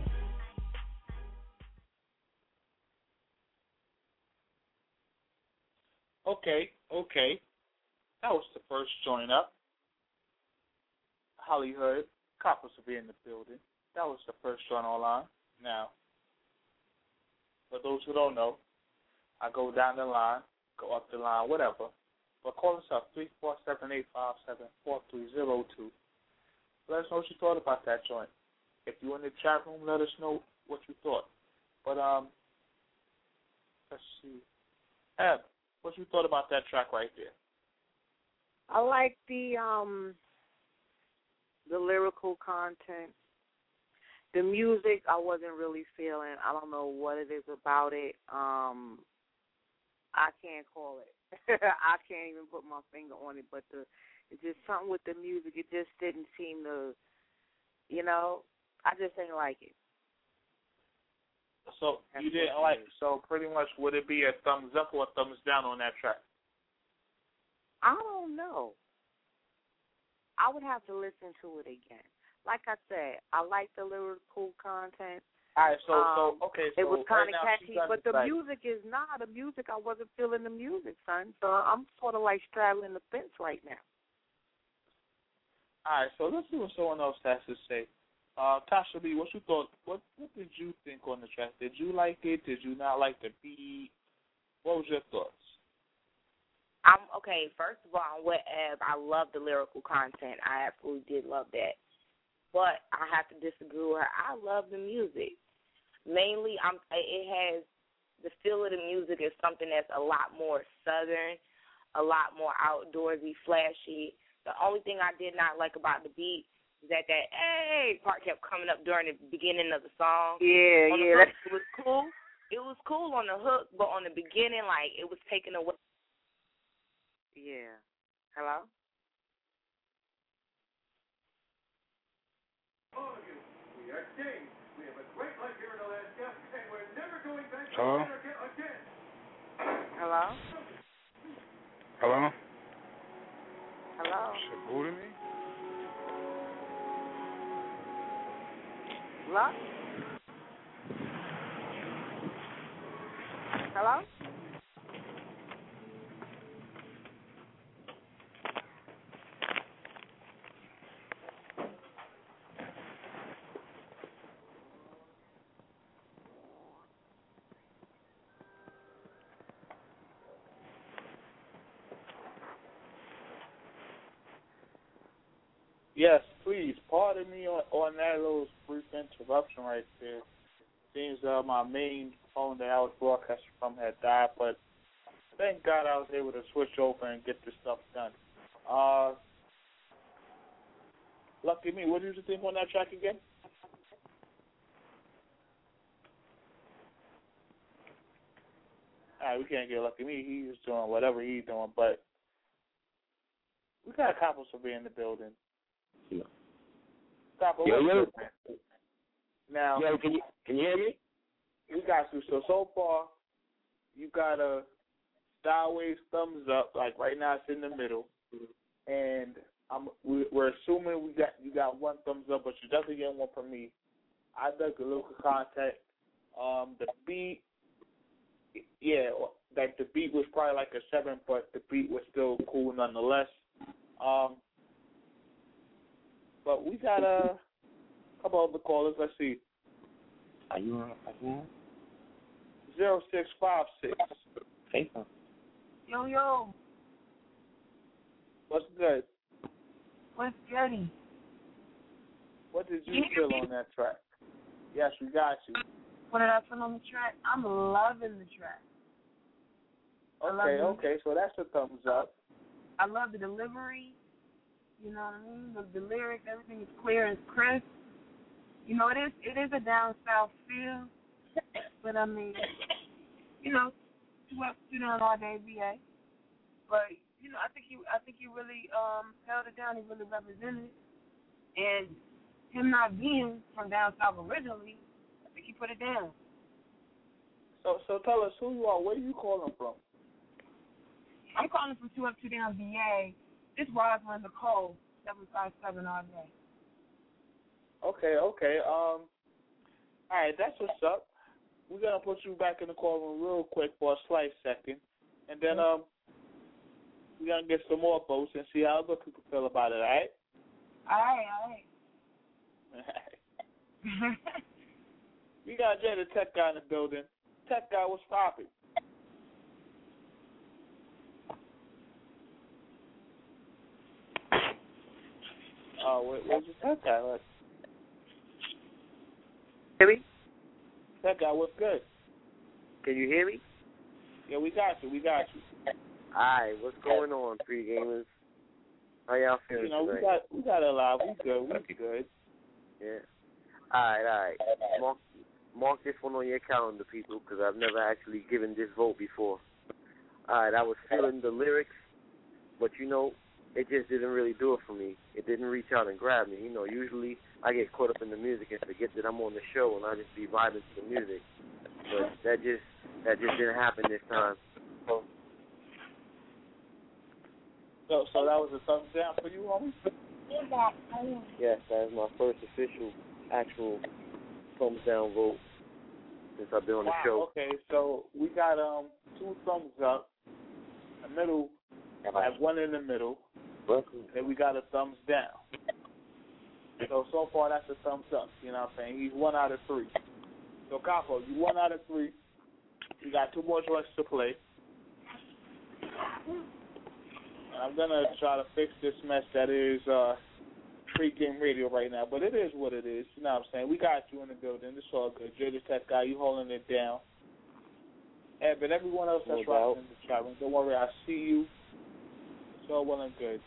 Okay, okay. That was the first join up. Holly Hood, Capo Severe in the building. That was the first join online. Now, for those who don't know, I go down the line, go up the line, whatever. But call us up, three four seven, eight five seven, four three zero two. Let us know what you thought about that joint. If you're in the chat room, let us know what you thought. But, um, let's see. Eb, what you thought about that track right there? I like the um the lyrical content. the music I wasn't really feeling. I don't know what it is about it. Um, I can't call it. I can't even put my finger on it. But the it's just something with the music. It just didn't seem to, you know. I just didn't like it. So you didn't like. So pretty much, would it be a thumbs up or a thumbs down on that track? I don't know. I would have to listen to it again. Like I said, I like the lyrical content. All right, so um, so okay, so it was kind of right catchy, but the like, music is not the music. I wasn't feeling the music, son. So I'm sort of like straddling the fence right now. All right, so let's see what someone else has to say. Uh, Tasha B, what you thought? What what did you think on the track? Did you like it? Did you not like the beat? What was your thoughts? I'm okay. First of all, on Wet Ab, I love the lyrical content. I absolutely did love that. But I have to disagree with her. I love the music. Mainly, I'm. It has the feel of the music is something that's a lot more southern, a lot more outdoorsy, flashy. The only thing I did not like about the beat is that that hey part kept coming up during the beginning of the song. Yeah, on yeah. The hook, it was cool. It was cool on the hook, but on the beginning, like it was taken away. Yeah. Hello? Hello? Hello? Hello? Hello? Shit, booty me? Hello? Hello? Yes, please. Pardon me on, on that little brief interruption right there. Seems uh, my main phone that I was broadcasting from had died, but thank God I was able to switch over and get this stuff done. Uh, lucky me. What did you think on that track again? All right, we can't get lucky me. He's doing whatever he's doing, but we got a couple to be in the building. Yeah. Stop Yo, yo. Now, yo, can you can you hear me? We got you. So so far, you got a sideways thumbs up. Like right now, it's in the middle, and I'm we, we're assuming we got you got one thumbs up, but you definitely get one from me. I dug the local contact. Um, the beat, yeah, like the beat was probably like a seven, but the beat was still cool nonetheless. Um. But we got a couple of the callers. Let's see. Are you on? Are you on? Zero six five six. Say something. Yo, yo. What's good? What's goody? What did you feel on that track? Yes, we got you. What did I feel on the track? I'm loving the track. Okay, okay. So that's a thumbs up. I love the delivery. You know what I mean? The, the lyrics, everything is clear and crisp. You know, it is it is a down south feel, but I mean, you know, two up, two down all day, V A. But you know, I think he I think he really um held it down. He really represented it, and him not being from down south originally, I think he put it down. So so tell us who you are. Where are you calling from? I'm calling from two up, two down, V A. This Rosalind Nicole, seven five seven all day. Okay, okay. Um, all right, that's what's up. We're going to put you back in the call room real quick for a slight second. And then um, we're going to get some more votes and see how other people feel about it, all right? All right, all right. All right. We got Jay, the tech guy in the building. Tech guy, what's popping? Oh, where, where's the tech guy? Look. Hear me? Tech guy, what's good? Can you hear me? Yeah, we got you. We got you. All right, what's going on, pre-gamers? How y'all feeling You know, today? we got we got it live. We good. We good. Yeah. right, all right. Mark, mark this one on your calendar, people, because I've never actually given this vote before. All right, I was feeling the lyrics, but, you know, it just didn't really do it for me. It didn't reach out and grab me. You know, usually I get caught up in the music and forget that I'm on the show and I just be vibing to the music. But that just that just didn't happen this time. So, so, so that was a thumbs down for you, homie? Yes, that is my first official, actual thumbs down vote since I've been on the wow, show. Okay, so we got um two thumbs up, a middle, I have one in the middle, then we got a thumbs down. So, so far that's a thumbs up, you know what I'm saying? He's one out of three. So, Capo, you one out of three. You got two more joints to play. I'm going to try to fix this mess that is uh, Pre-Game Radio right now, but it is what it is. You know what I'm saying? We got you in the building. It's all good. You're the tech guy. You holding it down. And, but everyone else that's no rocking in the chat room, don't worry. I see you. It's all well and good.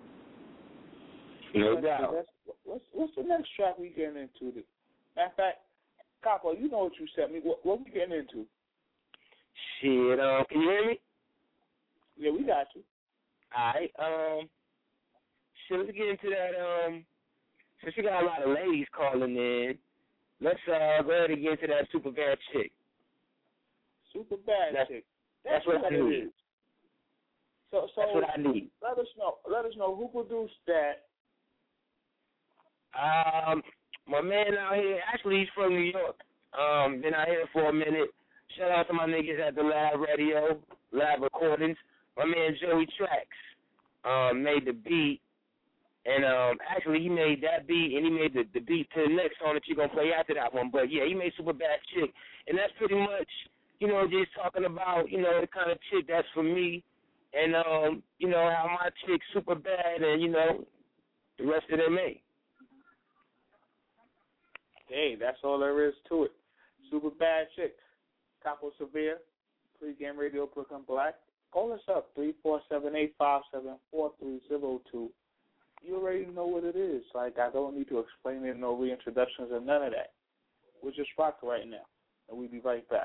No Let's doubt. see, what's, what's the next track we getting into? The, matter of fact, Capo, you know what you sent me. What, what we getting into? Shit, um, can you hear me? Yeah, we got you. All right, um, so let's get into that, um, since we got a lot of ladies calling in, let's uh, go ahead and get into that super bad chick. Super bad that's, chick. That's, that's what, what I need. Is. So, so that's what I need. Let us know. Let us know who produced that. Um, my man out here, actually he's from New York. Um, been out here for a minute. Shout out to my niggas at the Lab Radio, Lab Recordings. My man Joey Tracks um, made the beat, and um, actually he made that beat, and he made the, the beat to the next song that you're going to play after that one. But, yeah, he made Super Bad Chick, and that's pretty much, you know, just talking about, you know, the kind of chick that's for me, and, um, you know, how my chick's super bad, and, you know, the rest of them ain't. Hey, that's all there is to it. Super Bad Chick. Capo Severe, Pre-Game Radio, Brooklyn Black. Call us up, three four seven, eight five seven, four three zero two. You already know what it is. Like, I don't need to explain it, no reintroductions or none of that. We're just rocking right now, and we'll be right back.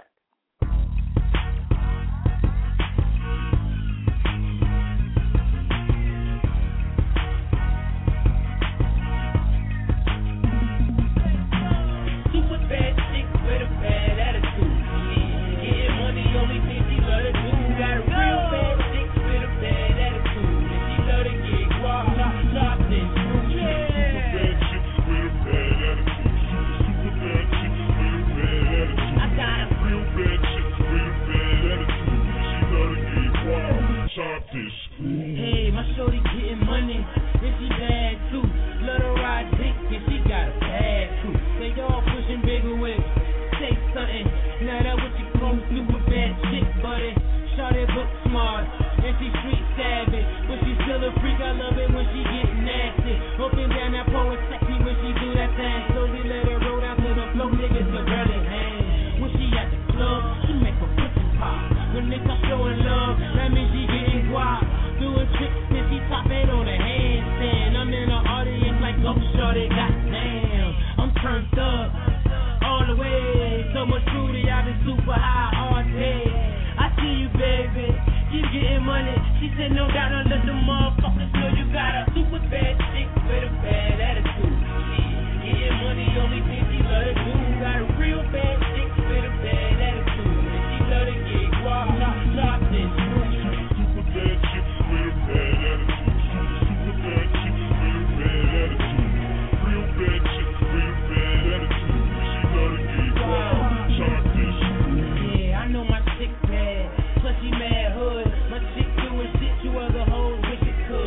Hey, my shorty getting money, and she bad too. Let her ride dick, and she got a bad too. They all pushing bigger whips, say something. Now that what you call super bad chick, buddy. Shorty book smart, and she street savage, but she still a freak. I love it when she get nasty. Up and down that pole is sexy when she do that thing. Slowly let her roll down to the floor, niggas can barely hang. When she at the club, she make a pussy pop. When niggas showing love, that means she getting guap. Doing tricks and she top it on a handstand. I'm in the audience like, oh, shorty, goddamn. I'm turned up all the way. So much fruity, I've been super high all day. I see you, baby. Keep getting money. She said, no doubt, don't let the motherfuckers know you got a super bad chick with a bad attitude. She getting money, only thing she love to do. Got a real bad chick with a bad attitude. And she love to get guap, chop, chop this. Super bad chicks with a bad attitude. Super bad chicks with a bad attitude. Real bad chicks with a bad attitude. She love to get guap, chop this. Yeah, I know my chick bad. Plus she mad hood. My chick doing shit you other hoes wish it could.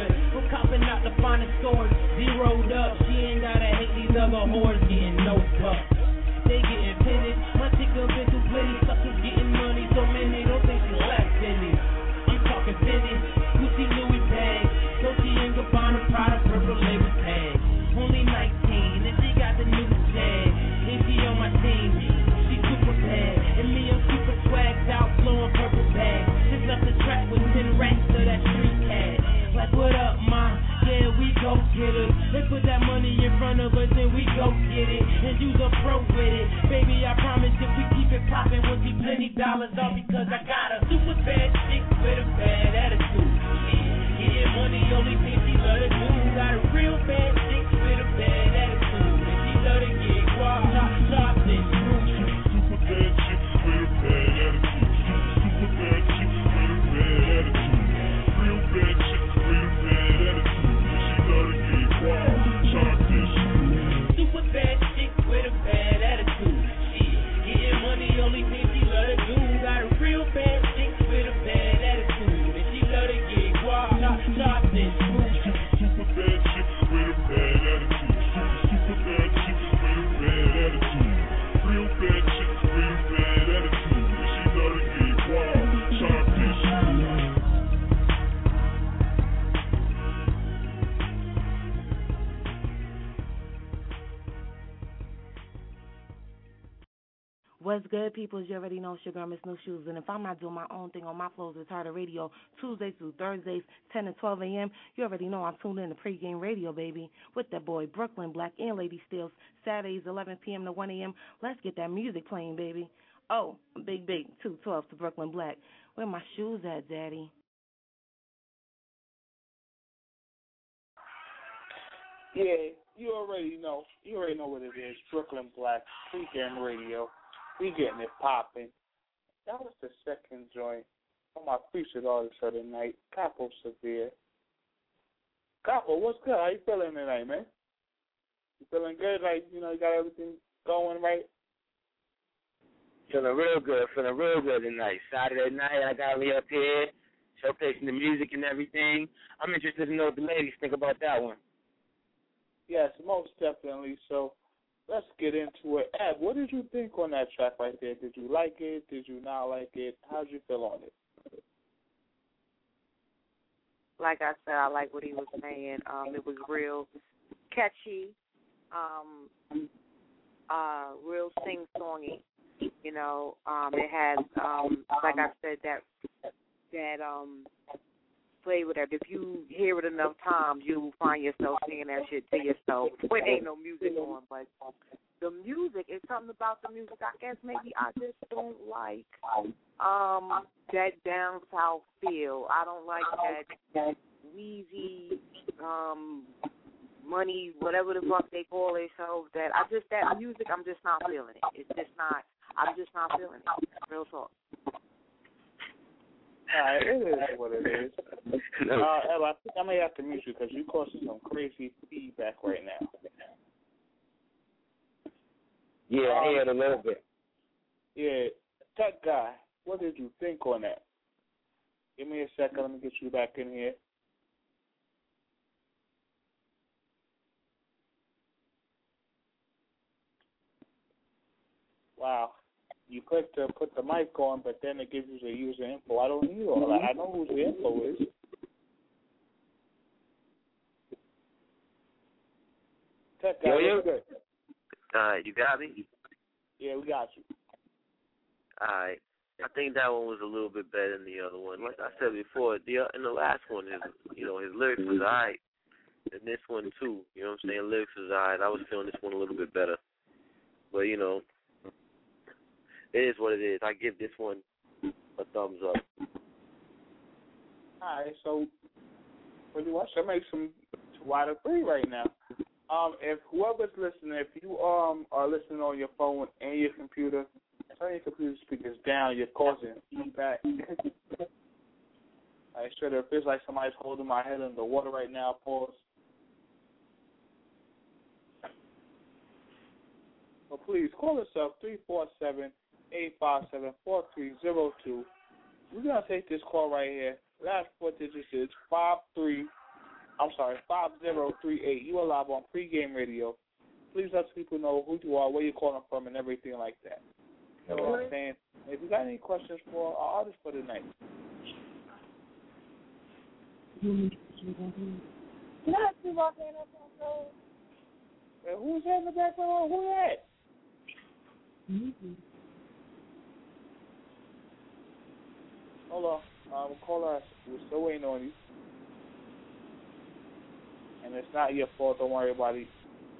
hitters. They put that money in front of us and we go get it. And use a pro with it. Baby, I promise if we keep it poppin', we'll see plenty dollars all because I got a super bad chick with a bad attitude. Yeah, yeah, money only thing she love to do. Got a real bad chick with a bad attitude. And she love to get guap, chop, chop, and screw. Super bad chicks with a bad attitude. Super bad chicks with a bad attitude. Real bad chicks with a bad attitude. And she love to get guap, chop, and screw. Super bad chick with a bad attitude. Shit, getting money only thing she love to do. Got a real bad chick with a bad attitude. And she love to get guap, chop, chop, and screw. Super bad chicks with a bad attitude. Super bad chicks with a bad attitude. Real bad chicks with a bad attitude. And she love to get guap, chop, and screw. What's good, people? You already know, it's your girl, Miss New Shoes. And if I'm not doing my own thing on my Flows Retarded Radio, Tuesdays through Thursdays, ten to twelve a.m., you already know I'm tuned in to Pregame Radio, baby, with that boy, Brooklyn Black and Lady Steels, Saturdays, eleven p.m. to one a.m. Let's get that music playing, baby. Oh, big, big, two twelve to Brooklyn Black. Where my shoes at, Daddy? Yeah, you already know. You already know what it is. Brooklyn Black, Pregame Radio. We getting it popping. That was the second joint on my featured artist of the night, Capo Severe. Capo, what's good? How you feeling tonight, man? You feeling good? Like, you know, you got everything going right? Feeling real good. Feeling real good tonight. Saturday night, I got me up here, showcasing the music and everything. I'm interested to know what the ladies think about that one. Yes, most definitely. So let's get into it. Ab, what did you think on that track right there? Did you like it? Did you not like it? How did you feel on it? Like I said, I like what he was saying. Um, it was real catchy, um, uh, real sing-songy. You know, um, it has, um, like I said, that that um, flavor that if you hear it enough times, you will find yourself singing that shit to yourself when ain't no music on. But the music is something about the music. I guess maybe I just don't like um, that down south feel. I don't like that, that wheezy um, money, whatever the fuck they call themselves. That I just that music, I'm just not feeling it. It's just not. I'm just not feeling it. Real talk. All right, it is what it is. Uh, Ella, I think I may have to mute you because you're causing some crazy feedback right now. Yeah, um, I heard a little bit. Yeah, Tech Guy, what did you think on that? Give me a second. Let me get you back in here. Wow. You click to put the mic on, but then it gives you the user info. I don't need all that. I know who the info is. Tech Guy, Yo, what's good? All right, you got me? Yeah, we got you. All right. I think that one was a little bit better than the other one. Like I said before, the in the last one, his you know his lyrics was alright, and this one too. You know what I'm saying? Lyrics was alright. I was feeling this one a little bit better, but you know, it is what it is. I give this one a thumbs up. All right, so pretty much I make some two out of three right now. Um, if whoever's listening, if you um are listening on your phone and your computer, turn your computer speakers down. You're causing feedback. I sure it feels like somebody's holding my head under water right now. Pause. So please call us up three four seven, eight five seven, four three zero two. We're gonna take this call right here. Last four digits is five three. I'm sorry, five zero three eight. You are live on Pregame Radio. Please let people know who you are, where you're calling from, and everything like that. You know what I'm saying? If you got any questions for our artist for the night. Hey, who's that in the background? Who that? Mm-hmm. Hold on. Um, call us. We're still waiting on you. and it's not your fault. Don't worry about it.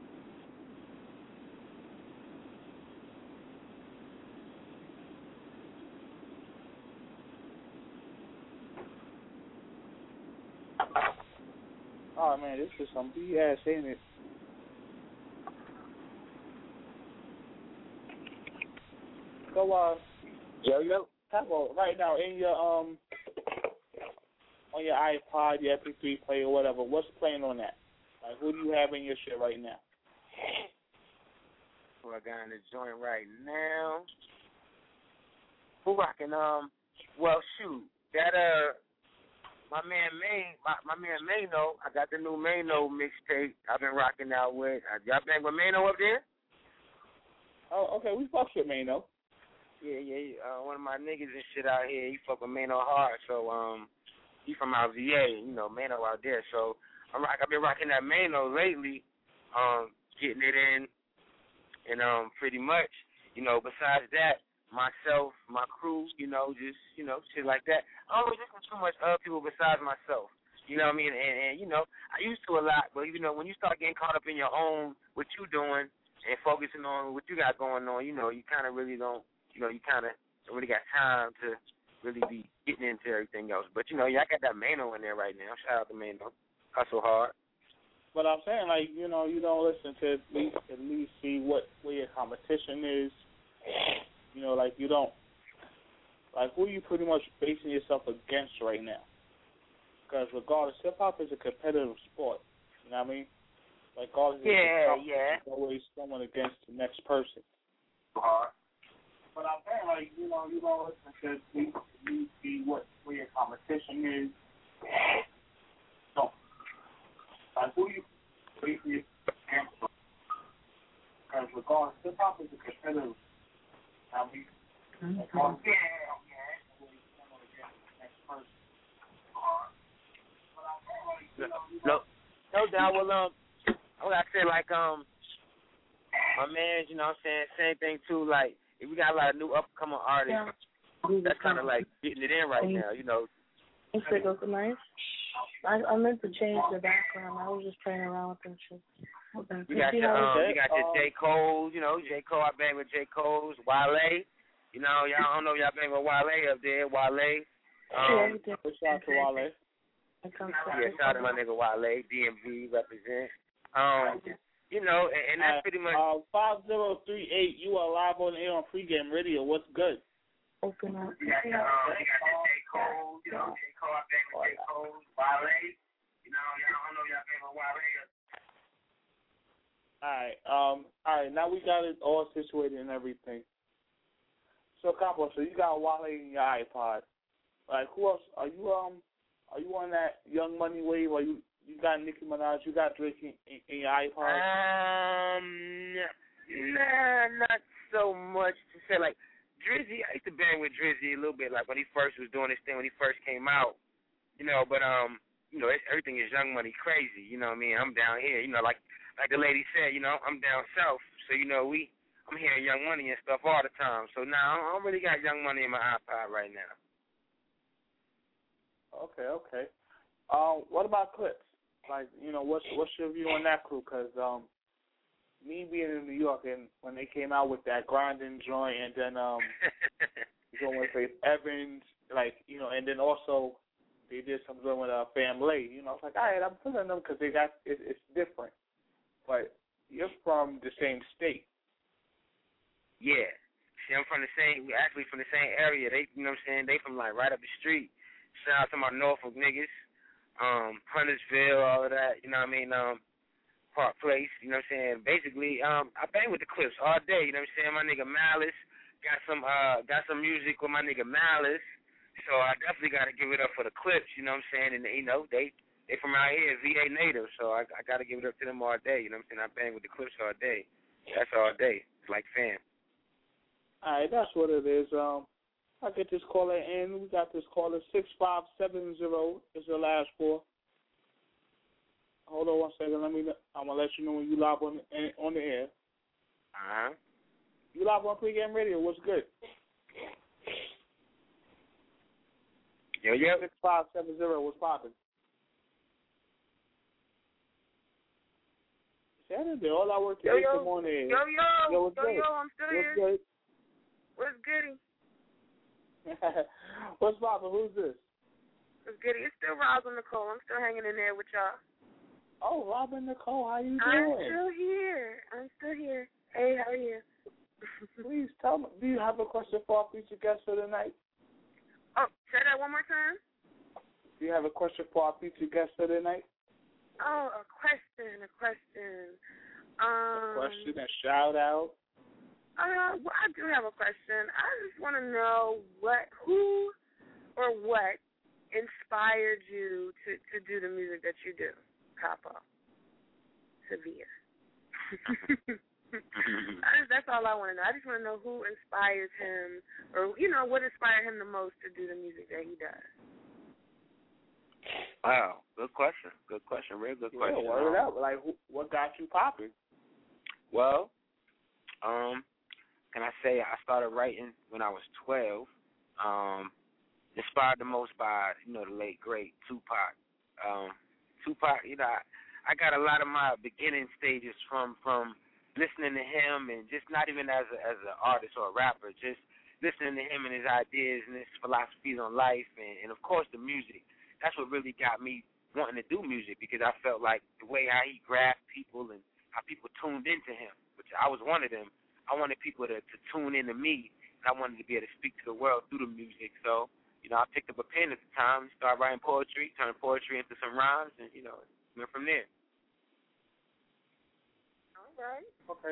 Oh man, this is some B S, ain't it? So uh, yo yo, how about right now in your um on your iPod, your M P three player, or whatever? What's playing on that? Like, who do you have in your shit right now? Who I got in the joint right now? Who rocking? Um, well, shoot, that uh. My man Main, my, my man Mano, I got the new Mano mixtape I've been rocking out with. Uh, y'all bang with Mano up there? Oh, okay, we fuck with Mano. Yeah, yeah, uh, one of my niggas and shit out here, he fuck with Mano hard. So, um, he from out V A, you know, Mano out there. So, I'm rock, I've been rocking that Mano lately, um, getting it in, and um, pretty much, you know, besides that, myself, my crew, you know, just, you know, shit like that. I don't listen to too much other people besides myself. You know what I mean? And, and, you know, I used to a lot, but, you know, when you start getting caught up in your own, what you doing, and focusing on what you got going on, you know, you kind of really don't, you know, you kind of don't really got time to really be getting into everything else. But, you know, yeah, I got that Mano in there right now. Shout out to Mano. Hustle hard. But I'm saying, like, you know, you don't listen to at least, at least see what where your competition is. You know, like, you don't, like, who are you pretty much basing yourself against right now? Because regardless, hip-hop is a competitive sport. You know what I mean? Like, all of yeah, yeah. There's always someone against the next person. Hard. But I'm saying, like, you know, you don't listen to you, you see what where your competition is. So, like, who you basing yourself against? Because regardless, hip-hop is a competitive sport. I mean, mm-hmm. um, yeah, yeah, no, no doubt. Well, um, what I said, like, um, my man, you know what I'm saying, same thing too. Like, if we got a lot of new upcoming artists, yeah. that's kind of like getting it in right now, you know. It's like okay, nice. I I meant to change the background. I was just playing around with them shit. Okay. You got your, um, you got your J. Cole, you know, J. Cole, I bang with J. Cole's, Wale, you know, y'all I don't know y'all bang with Wale up there, Wale. Um, yeah, shout out to Wale. Yeah, shout out to my nigga Wale, D M V represent. Um, you know, and, and that's pretty much. Uh, five zero three eight, you are live on the air on Pregame Radio. What's good? Open up. You got your, um, you got your J. Cole, you know, J. Cole, I bang with J. Cole's, Wale, you know, y'all I don't know y'all bang with Wale. All right, um, all right. Now we got it all situated and everything. So, Capo, so you got Wale in your iPod. Like, who else? Are you um, are you on that Young Money wave? Or you you got Nicki Minaj? You got Drake in, in, in your iPod? Um, nah, not so much to say. Like Drizzy, I used to bang with Drizzy a little bit. Like when he first was doing his thing, when he first came out, you know. But um, you know, it's, everything is Young Money crazy. You know what I mean? I'm down here. You know, like. Like the lady said, you know, I'm down south, so, you know, we, I'm hearing Young Money and stuff all the time. So now I don't really got Young Money in my iPod right now. Okay, okay. Um, what about Clips? Like, you know, what's what's your view on that crew? Because um, me being in New York, and when they came out with that grinding joint, and then um, going with Faith Evans, like, you know, and then also they did some joint with uh, Family. You know, it's like, all right, I'm feeling them because they got it, it's different. But you're from the same state. Yeah. See, I'm from the same, we're actually from the same area. They, you know what I'm saying, they from, like, right up the street. Shout out to my Norfolk niggas, um, Huntersville, all of that, you know what I mean, um, Park Place, you know what I'm saying. Basically, um, I bang with the Clips all day, you know what I'm saying. My nigga Malice got some, uh, got some music with my nigga Malice. So I definitely got to give it up for the Clips, you know what I'm saying. And, you know, they, They from out here, V A native, so I, I got to give it up to them all day. You know what I'm saying? I bang with the Clips all day. That's all day. It's like fam. All right, that's what it is. Um, I get this caller in. We got this caller six five seven zero is the last four. Hold on one second. Let me. I'm gonna let you know when you live on on the air. Uh huh. You live on Pregame Radio. What's good? Yo yo. Six five seven zero. What's poppin'? Saturday. All I work Yo, is yo, come on in. yo, yo, Yo, what's yo, good? yo, I'm still What's here. good? What's goody? What's poppin'? Who's this? What's goody? It's still Robin Nicole. I'm still hanging in there with y'all. Oh, Robin Nicole, how you doing? I'm still here. I'm still here. Hey, how are you? Please tell me, do you have a question for our featured guest for tonight? Oh, say that one more time. Do you have a question for our featured guest for tonight? Oh, a question, a question. Um, A question, a shout out. Uh, well, I do have a question. I just want to know what, who, or what inspired you to, to do the music that you do, Capo. Severe. I just, that's all I want to know. I just want to know who inspires him, or, you know, what inspired him the most to do the music that he does. Wow, good question. Good question. Real good Yeah, question. word Um, up. Like, who, what got you popping? Well, um, can I say I started writing when I was twelve. Um, inspired the most by, you know, the late, great Tupac. Um, Tupac, you know, I, I got a lot of my beginning stages from, from listening to him, and just not even as a, as an artist or a rapper, just listening to him and his ideas and his philosophies on life, and, and of course the music. That's what really got me wanting to do music, because I felt like the way how he grasped people and how people tuned into him, which I was one of them. I wanted people to, to tune into me, and I wanted to be able to speak to the world through the music. So, you know, I picked up a pen at the time, started writing poetry, turned poetry into some rhymes, and, you know, went from there. All right. Okay.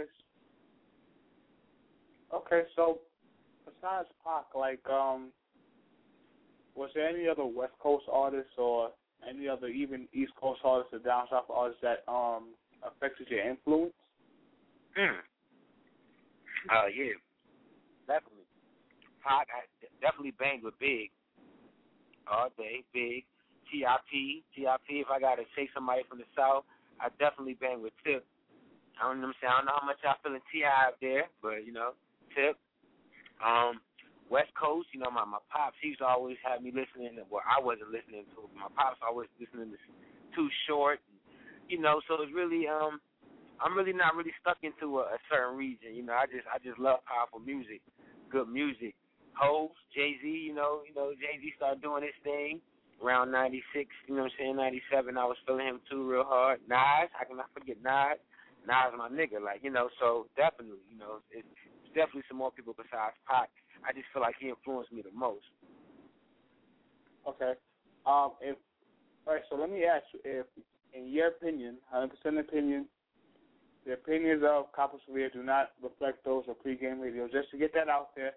Okay, so besides Pac, like, um, was there any other West Coast artists or any other even East Coast artists or down south artists that um affected your influence? Hmm. Uh, yeah, definitely. Pac, I definitely banged with Big all day. Big, T I P, T I P. If I gotta say somebody from the South, I definitely bang with Tip. I don't know. I don't know how much y'all feeling T I up there, but you know, Tip. Um, West Coast, you know, my my pops, he used to always have me listening to what I wasn't listening to. My pops always listening to Too Short, you know. So it's really, um, I'm really not really stuck into a, a certain region. You know, I just I just love powerful music, good music. Hov, Jay Z, you know, you know, Jay Z started doing his thing around ninety-six. You know what I'm saying? ninety-seven, I was feeling him too real hard. Nas, I cannot forget Nas. Nas my nigga, like, you know. So definitely, you know, it's, it's definitely some more people besides Pac. I just feel like he influenced me the most. Okay. Um, if all right, so let me ask you, if in your opinion, one hundred percent opinion, the opinions of Capo Severe do not reflect those of Pregame Radio, just to get that out there.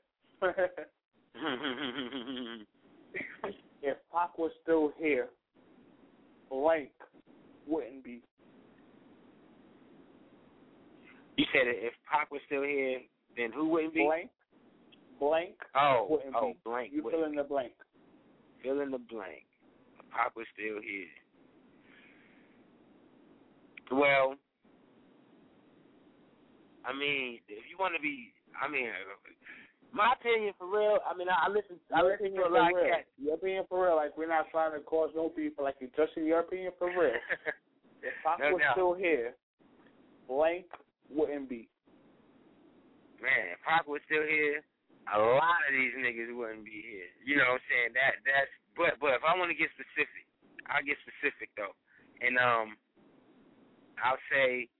If Pac was still here, blank wouldn't be. You said if Pac was still here, then who wouldn't be? Blank. Blank. Oh, wouldn't oh, be. blank. You fill in the blank. Fill in the blank. Pac was still here. Well, I mean, if you want to be, I mean, my opinion for real. I mean, I, I listen. I Your listen opinion to a for lot of real. cats. Your opinion for real. Like, we're not trying to cause no beef. Like, just in your opinion for real. If Pac No was doubt. still here, blank wouldn't be. Man, if Pac was still here, a lot of these niggas wouldn't be here. You know what I'm saying? That that's but but if I want to get specific, I'll get specific though. And um I'll say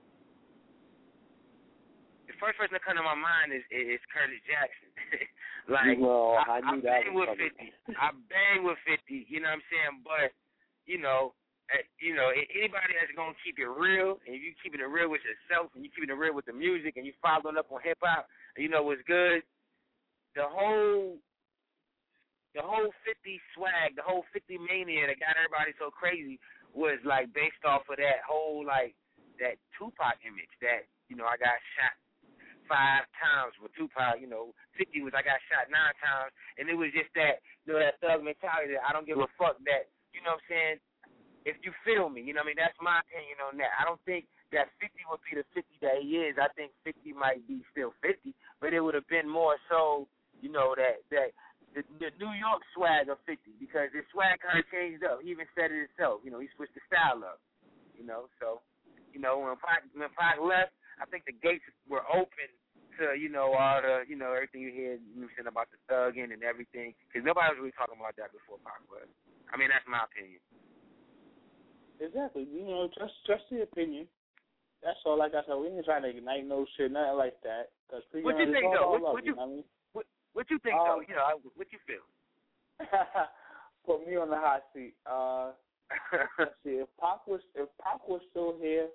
the first person that comes to my mind is is Curtis Jackson. Like no, I, I, knew I that bang was with fifty. I bang with fifty, you know what I'm saying? But, you know, Uh, you know, anybody that's gonna keep it real, and you keeping it real with yourself, and you keeping it real with the music, and you following up on hip hop, and you know what's good. The whole, the whole fifty swag, the whole fifty mania that got everybody so crazy was like based off of that whole like that Tupac image. That you know, I got shot five times with Tupac. You know, fifty was I got shot nine times, and it was just that, you know, that thug mentality that I don't give a fuck. That, you know what I'm saying. If you feel me, you know what I mean? That's my opinion on that. I don't think that fifty would be the fifty that he is. I think fifty might be still fifty, but it would have been more so, you know, that that the, the New York swag of fifty, because his swag kind of changed up. He even said it himself. You know, he switched the style up, you know. So, You know, when Pac, when Pac left, I think the gates were open to, you know, all the, you know, everything you hear you know, about the thugging and everything. Because nobody was really talking about that before Pac was. I mean, that's my opinion. Exactly. You know, just just the opinion. That's all. Like I said, we ain't trying to ignite no shit, nothing like that. Cause what you think, though? What, what, you, you, I mean? what, what you think, um, though? You know, what you feel? Put me on the hot seat. Uh, let's see. If Pac was if Pac was still here,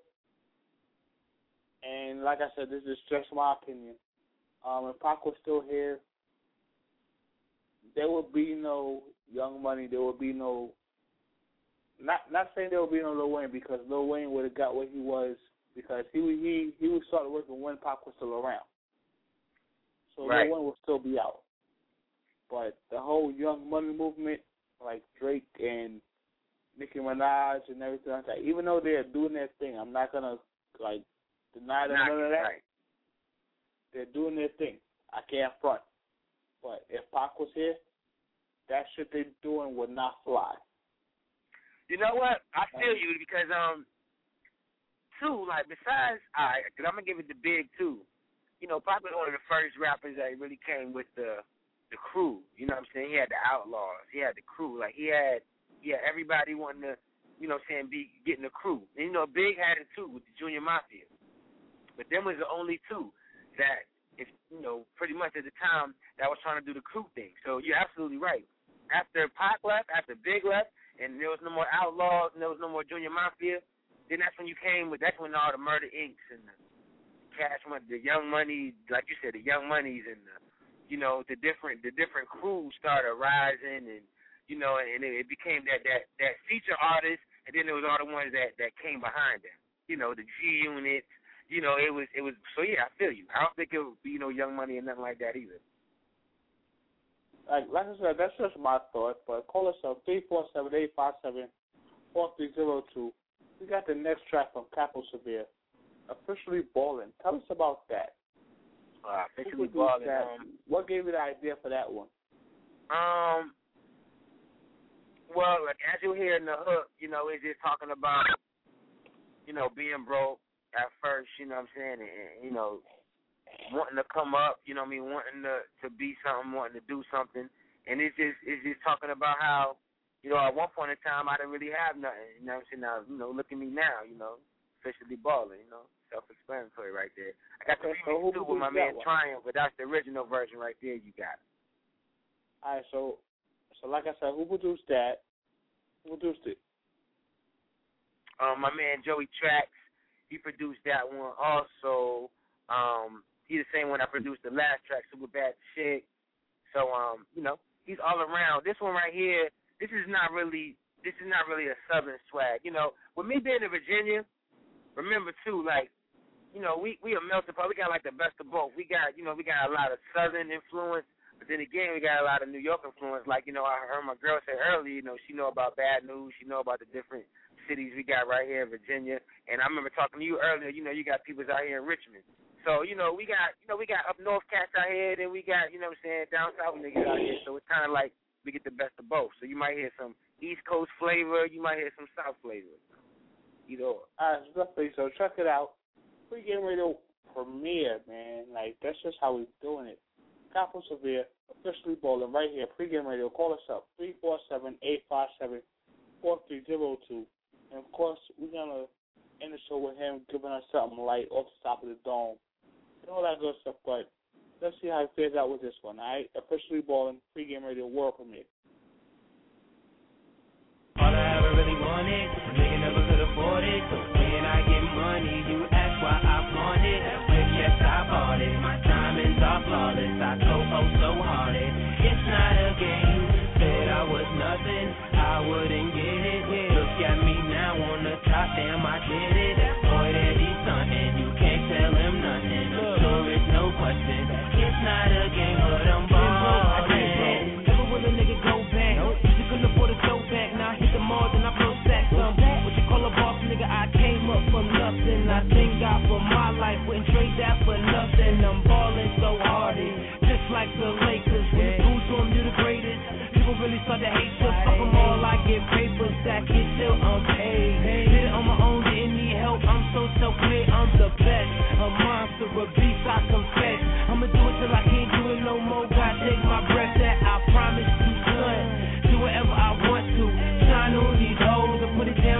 and like I said, this is just my opinion. Um, if Pac was still here, there would be no Young Money. There would be no. Not not saying there would be no Lil Wayne, because Lil Wayne would have got what he was, because he he he would start working when Pac was still around. So right. Lil Wayne would still be out. But the whole Young Money movement, like Drake and Nicki Minaj and everything like that, even though they're doing their thing, I'm not gonna like deny them none of that. Right. They're doing their thing. I can't front. But if Pac was here, that shit they're doing would not fly. You know what? I feel you, because um, two like besides I, right, cause I'm gonna give it the big two. You know, Pac was one of the first rappers that really came with the the crew. You know what I'm saying? He had the Outlaws. He had the crew. Like he had, yeah, everybody wanting to, you know, what I'm saying, be getting the crew. And you know, Big had it too with the Junior Mafia. But them was the only two that, if you know, pretty much at the time that was trying to do the crew thing. So you're absolutely right. After Pac left, after Big left, and there was no more Outlaws, and there was no more Junior Mafia, then that's when you came with, that's when all the Murder Incorporated and the Cash Money, the Young Money, like you said, the Young Moneys and the, you know, the different the different crews started rising, and, you know, and it, it became that, that, that feature artist, and then there was all the ones that, that came behind them. You know, the G Unit, you know, it was, it was, so yeah, I feel you. I don't think it would be no Young Money and nothing like that either. Like, like I said, that's just my thought, but call us up three four seven, eight five seven, four three zero two. We got the next track from Capo Severe, Officially Ballin'. Tell us about that. Uh, officially Ballin'. Um, what gave you the idea for that one? Um, well, like, as you hear in the hook, you know, it's just talking about, you know, being broke at first, you know what I'm saying, and, and you know, wanting to come up, you know what I mean, wanting to, to be something, wanting to do something. And it's just it's just talking about how, you know, at one point in time I didn't really have nothing. You know what I'm saying? Now, you know, look at me now, you know, officially balling, you know, self-explanatory right there. I got the remix so too with my man one? Triumph, but that's the original version right there you got. All right, so, so like I said, who produced that? Who produced it? Um, my man Joey Trax, he produced that one also. Um, He's the same one I produced the last track, Super Bad Chick. So, um, you know, he's all around. This one right here, this is not really, this is not really a Southern swag. You know, with me being in Virginia, remember too, like, you know, we we a melting pot. We got like the best of both. We got, you know, we got a lot of Southern influence, but then again, we got a lot of New York influence. Like, you know, I heard my girl say earlier, you know, she know about Bad News. She know about the different cities we got right here in Virginia. And I remember talking to you earlier. You know, you got people out here in Richmond. So, you know, we got, you know, we got up north cats out here, and we got, you know what I'm saying, down south niggas out here. So it's kind of like we get the best of both. So you might hear some East Coast flavor, you might hear some South flavor. Either or. All right, definitely. So check it out. Pre-Game Radio premiere, man. Like, that's just how we're doing it. Capo Severe, Officially Ballin' right here. Pre-Game Radio. Call us up, three four seven, eight five seven, four three zero two. And, of course, we're going to end the show with him giving us something light off the top of the dome. And all that good stuff, but let's see how it fares out with this one, all right? Officially Ballin', Pre-Game Radio world premiere. All I ever really wanted, a nigga never could afford it. So when I get money, you ask why I want it. With yes, I bought it. My diamonds are flawless. I go oh so hard it. It's not a game. Said I was nothing, I wouldn't get it. Look at me now on the top, damn I did it. Boy, there be something, you can't tell him nothing. Sure it's no question. It's not a game, but I'm ballin'. Never will a nigga go back. You couldn't afford a go back. Now I hit the mall, then I blow stacks. Um, what you call a boss, nigga? I came up from nothing. I thank God for my life. Wouldn't trade that for nothing. I'm ballin' so hard, just like the Lakers. When you lose to them, you're the greatest. People really start to hate you. Fuck them all, I get paper stack. It's still unpaid. Did it on my own, didn't need help.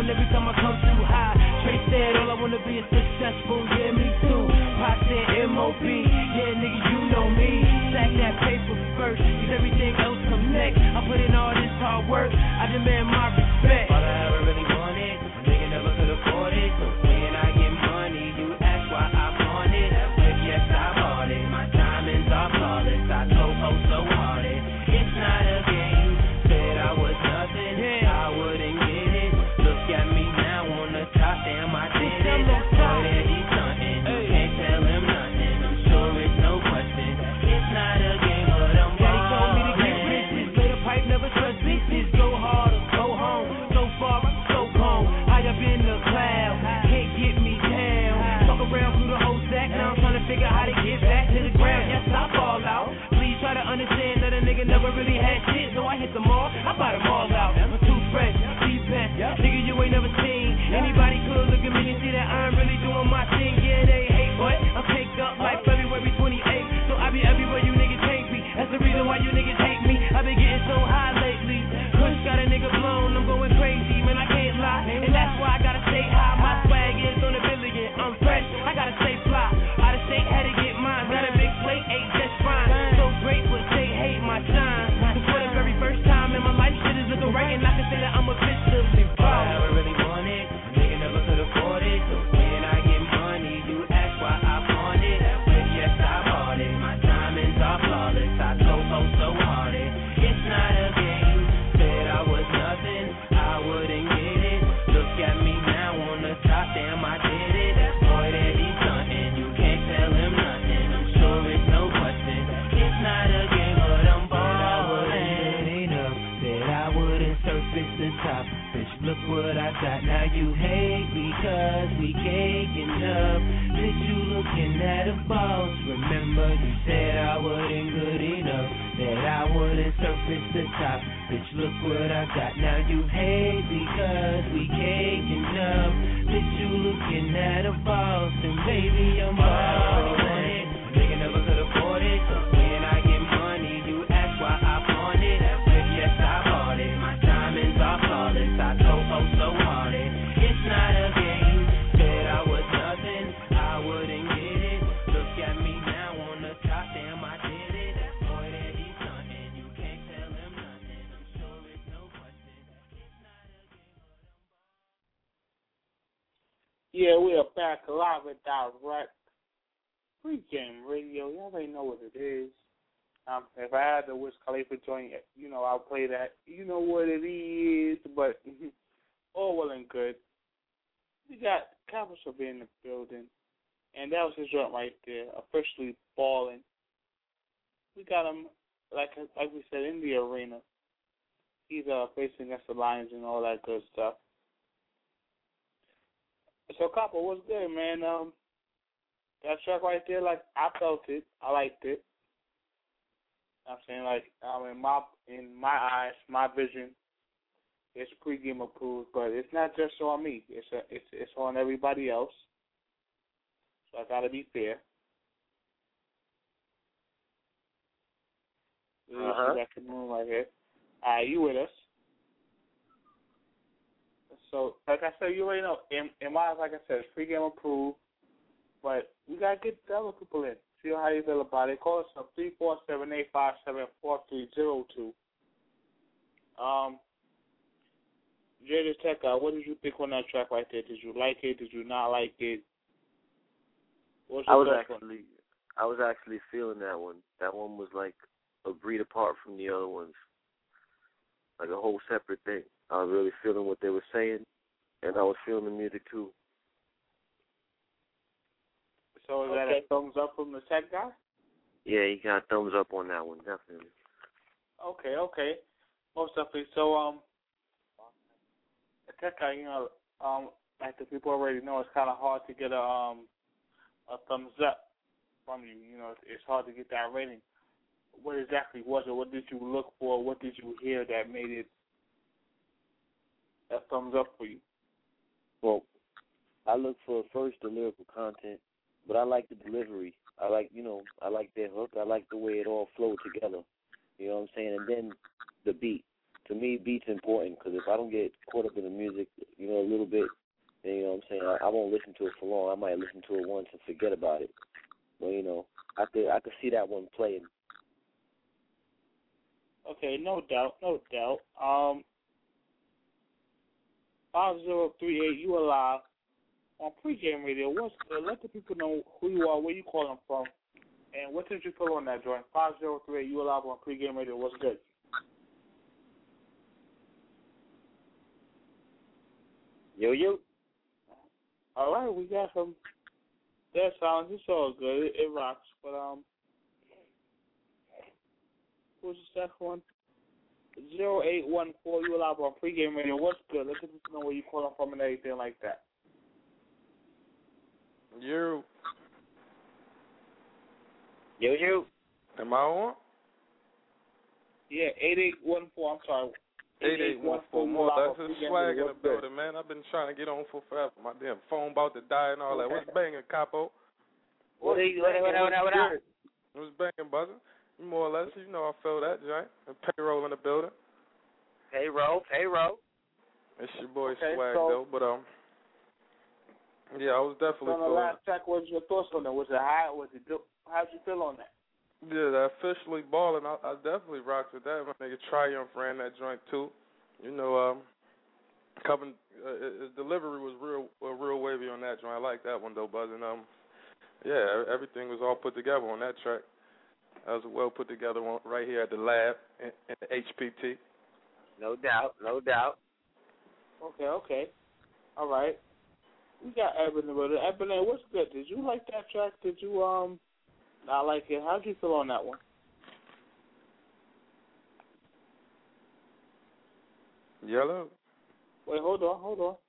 every time I come too high. Trey said all I wanna be is successful, yeah, me too. Pop said M O B, yeah, nigga, you know me. Stack that paper first, cause everything else come next. I put in all this hard work, I demand my respect. All I ever really wanted, a nigga never could afford it. So when I get money, you ask why I want it. If yes, I bought it. My diamonds are flawless. I go oh so hard it. It's not a game. Said I was nothing, I wouldn't get it. Look at me now on the top, damn I did it. Boy, there he's something. You can't tell him nothing. I'm sure it's no question. It's not a game, but I'm Daddy told me to get riches. Play the pipe, never trust bitches. Go hard or go home. So far, I'm so home. High up in the cloud, can't get me down. Fuck around through the whole stack. Now I'm trying to figure how to get back to the ground. Yes, I fall out. Please try to understand that a nigga never really had shit. So I hit them all, I buy them all out. I'm too fresh, deep best. Nigga, you ain't never seen. Anybody could look at me and see that I'm really doing my thing. Yeah, they hate, but I'm caked up like February twenty-eighth. So I be everywhere you niggas take me. That's the reason why you niggas hate me. I been getting so high lately. Kush got a nigga blown, I'm going crazy, man, I can't lie. And that's why I gotta stay high. My swag is on a billion. I'm fresh, I gotta stay fly. Out of state, had to get mine. Got a big plate, ate just fine. So great, but they hate my shine. Cause for the very first time in my life, shit is looking right, and I can say that I'm officially proud. All I ever really wanted, a nigga never could afford it. So when I get money, you ask why I want it. If yes, I bought it. My diamonds are flawless. I go oh so hard it. It's not a game. Said I was nothing, I wouldn't get it. Look at me now on the top, damn I did it. Boy, there he's something. You can't tell him nothing. I'm sure it's no question. It's not a game, but I'm ballin'. Enough that I wouldn't surface the top. Bitch, look what I got. Now you hate because we caking up. Bitch, you looking at a boss. Remember you said I wasn't good enough, that I wouldn't surface the top. Bitch, look what I got. Now you hate because we caking up. Bitch, you looking at a boss, and baby I'm ballin'. Nigga never could afford it. So when I get money, you ask why I want it. If yes, I bought it. My diamonds are flawless. I go oh so hard it. It's not a game. Said I was nothing, I wouldn't get it. Look at me now on the top, damn I did it. Boy, there he's something. You can't tell him nothing. I'm sure it's no question. It's not a game, but I'm Yeah, we are back live and direct. Pre-game radio, you already know what it is. Um, if I had the Wiz Khalifa joint, you know, I'll play that. You know what it is, but all well and good. We got Capital B in the building, and that was his joint right there, officially balling. We got him, like like we said, in the arena. He's uh, facing against the Lions and all that good stuff. So, Capo, what's good, man? Um, that track right there, like, I felt it. I liked it. I'm saying, like, um, in my in my eyes, my vision, it's pregame approved, but it's not just on me. It's a, it's it's on everybody else. So I gotta be fair. Uh-huh. Back in the room right here. All right, you with us? So, like I said, you already know. In, in my eyes, like I said, it's pregame approved, but we gotta get the other people in. See how you feel about it. Call us up three four seven, eight five seven, four three zero two. Um, Jada Tech, uh, what did you think on that track right there? Did you like it? Did you not like it? What's I your was thoughts on actually, I was actually feeling that one. That one was like a breed apart from the other ones, like a whole separate thing. I was really feeling what they were saying, and I was feeling the music too. So is Okay. that a thumbs up from the tech guy? Yeah, he got a thumbs up on that one, definitely. Okay, okay. Most definitely. So, um, the tech guy, you know, um, like the people already know, it's kind of hard to get a um a thumbs up from you. You know, it's hard to get that rating. What exactly was it? What did you look for? What did you hear that made it a thumbs up for you? Well, I look for first the lyrical content, but I like the delivery. I like, you know, I like their hook. I like the way it all flowed together. You know what I'm saying? And then the beat. to me, beats important because if I don't get caught up in the music, you know, a little bit, then, you know what I'm saying, I, I won't listen to it for long. I might listen to it once and forget about it. But, you know, I could, I could see that one playing. Okay, no doubt, no doubt. Um, five zero three eight, you alive on Pregame Radio. What's good? Let the people know who you are, where you calling from, and what did you put on that joint? five zero three eight, you alive on Pregame Radio. What's good? Yo, yo. All right, we got some dead silence. It's all good. It, it rocks. But, um, who's the second one? zero eight one four, you alive on Pregame Radio. What's good? Let the people know where you calling from and everything like that. You. Yo, yo. Am I on? Yeah, eight eight one four, I'm sorry. eight eight one four more. That's a swag in the building, man. I've been trying to get on for forever. My damn phone about to die and all that. What's banging, Capo? What are you, what what what what what It was banging, buzzing. More or less, you know I feel that, joint. And payroll in the building. Payroll, payroll. It's your boy Okay, Swag, so, though. But, um, yeah, I was definitely so on the feeling last track, what was your thoughts on that? Was it high? Was it good? How'd you feel on that? Yeah, that officially balling. I, I definitely rocked with that. My nigga Triumph ran that joint too. You know, um, coming, uh, his delivery was real, uh, real wavy on that joint. I like that one though, buzzing. Um, yeah, everything was all put together on that track. That was a well put together one right here at the lab in, in the H P T. No doubt, no doubt. Okay, okay, all right. We got Eben with it. Eben, what's good? Did you like that track? Did you um? I like it. How'd you feel on that one? Yellow. Wait, hold on, hold on.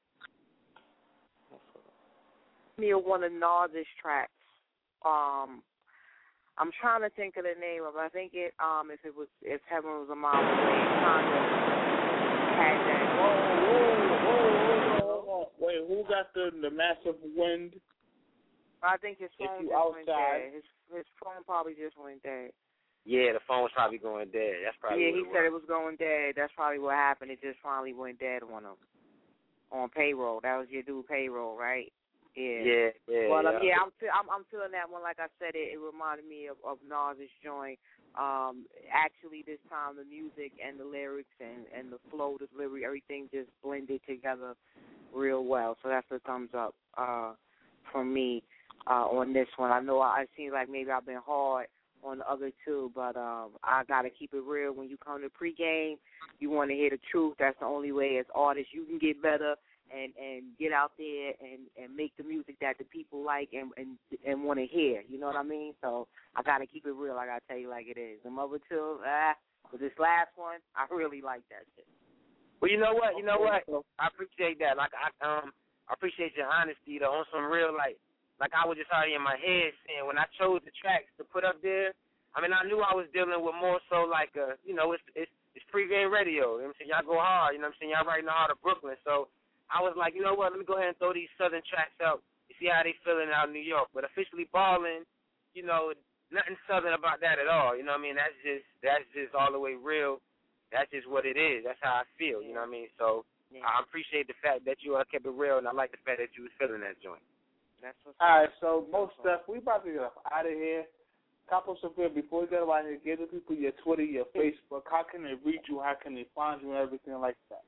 Me one of Nas's tracks. Um, I'm trying to think of the name of it. I think it. Um, if it was, if Heaven Was a Mile Away, kind of had that. Whoa, whoa, whoa, whoa, whoa. Wait, who got the the massive wind? I think his If phone you just went outside. dead. His his phone probably just went dead. Yeah, the phone was probably going dead. That's probably Yeah, what he it said was. it was going dead. That's probably what happened. It just finally went dead on him on payroll. That was your dude payroll, right? Yeah. Yeah, yeah, Well, um, yeah. yeah, I'm, fe- I'm I'm feeling that one. Like I said, it, it reminded me of, of Nas's joint. Um, actually, this time the music and the lyrics and, and the flow, the delivery, everything just blended together real well. So that's a thumbs up uh, from me uh, on this one. I know I, it seems like maybe I've been hard on the other two, but um, I got to keep it real. When you come to pregame, you want to hear the truth. That's the only way as artists you can get better and, and get out there and, and make the music that the people like and and, and want to hear. You know what I mean? So I got to keep it real. I got to tell you like it is. The other two, ah, but this last one, I really like that shit. Well, you know what? You know what? I appreciate that. Like I um, I appreciate your honesty though. On some real like. Like I was just already in my head saying when I chose the tracks to put up there, I mean I knew I was dealing with more so like a, you know, it's it's it's pregame radio. You know what I'm saying? Y'all go hard, you know what I'm saying? Y'all right in the heart of Brooklyn. So I was like, you know what, let me go ahead and throw these southern tracks out and see how they feeling out in New York. But officially balling, you know, nothing southern about that at all. You know what I mean? That's just that's just all the way real. That's just what it is. That's how I feel, you know what I mean? So yeah. I appreciate the fact that you uh, kept it real and I like the fact that you was feeling that joint. That's what's All right, so most stuff, we about to get up out of here. Capo Severe, before we get out of here, give the people your Twitter, your Facebook. How can they reach you? How can they find you and everything like that?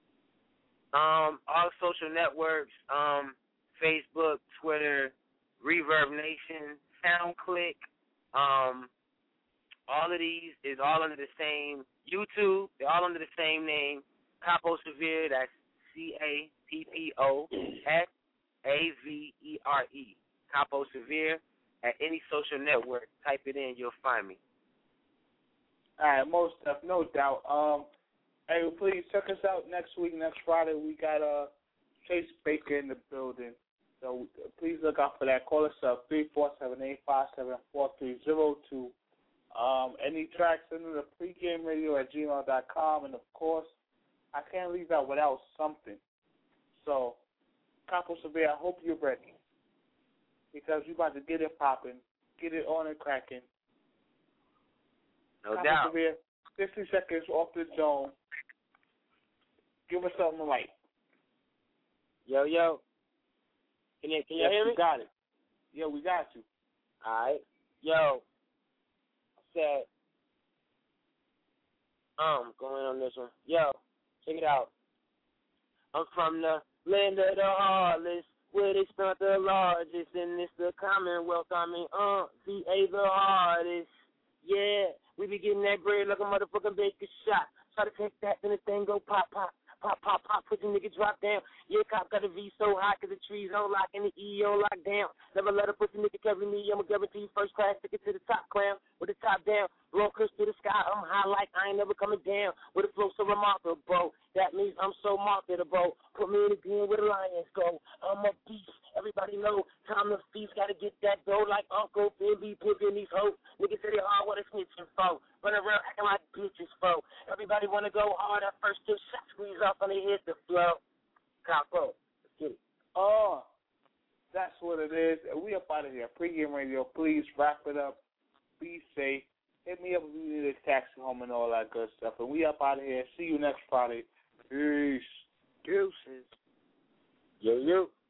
Um, all social networks, um, Facebook, Twitter, Reverb Nation, SoundClick, um, all of these is all under the same YouTube. They're all under the same name, Capo Severe. That's C A P P O S A V E R E, Capo Severe. At any social network, type it in, you'll find me. All right, most stuff, no doubt. Um, hey, please check us out next week, next Friday. We got uh, Chase Baker in the building. So please look out for that. Call us up, three four seven, eight five seven, four three zero two. Um, any tracks into the pregame radio at gmail dot com. And, of course, I can't leave out without something. So, Capo Severe, I hope you're ready because you're about to get it popping, get it on and cracking. No Capo doubt. Severe, fifty seconds off the zone. Give us something right. Yo, yo. Can you, can you yes, hear me? We got it. Yeah, we got you. All right. Yo. I said, um, going on this one. Yo, check it out. I'm from the land of the heartless, where they spent the largest, and it's the Commonwealth. I mean, uh, V A the hardest. Yeah, we be getting that bread like a motherfucking baker shot. Try to take that, then the thing go pop, pop. Pop, pop, pop, push the nigga drop down. Yeah, cop got a V so high cause the trees on lock and the E on lock down. Never let a pussy nigga carry me. I'ma guarantee you first class ticket to the top clown. With the top down, blow Chris to the sky. I'm high like I ain't never coming down. With a flow so remarkable. That means I'm so marketable. Put me in the green where the lions go. I'm a beast. Everybody know time to feast. Gotta get that dough like Uncle Ben be pimping these hoes. Niggas say they hard, what a snitching for. Run around acting like bitches for. Everybody wanna go hard at first till shot squeeze off and they hit the flow. Capo. Let's get it. Oh, that's what it is. We up out of here. Pre-game radio, please wrap it up. Be safe. Hit me up if you need a taxi home and all that good stuff. And we up out of here. See you next Friday. Peace. Deuces. Yo, yo.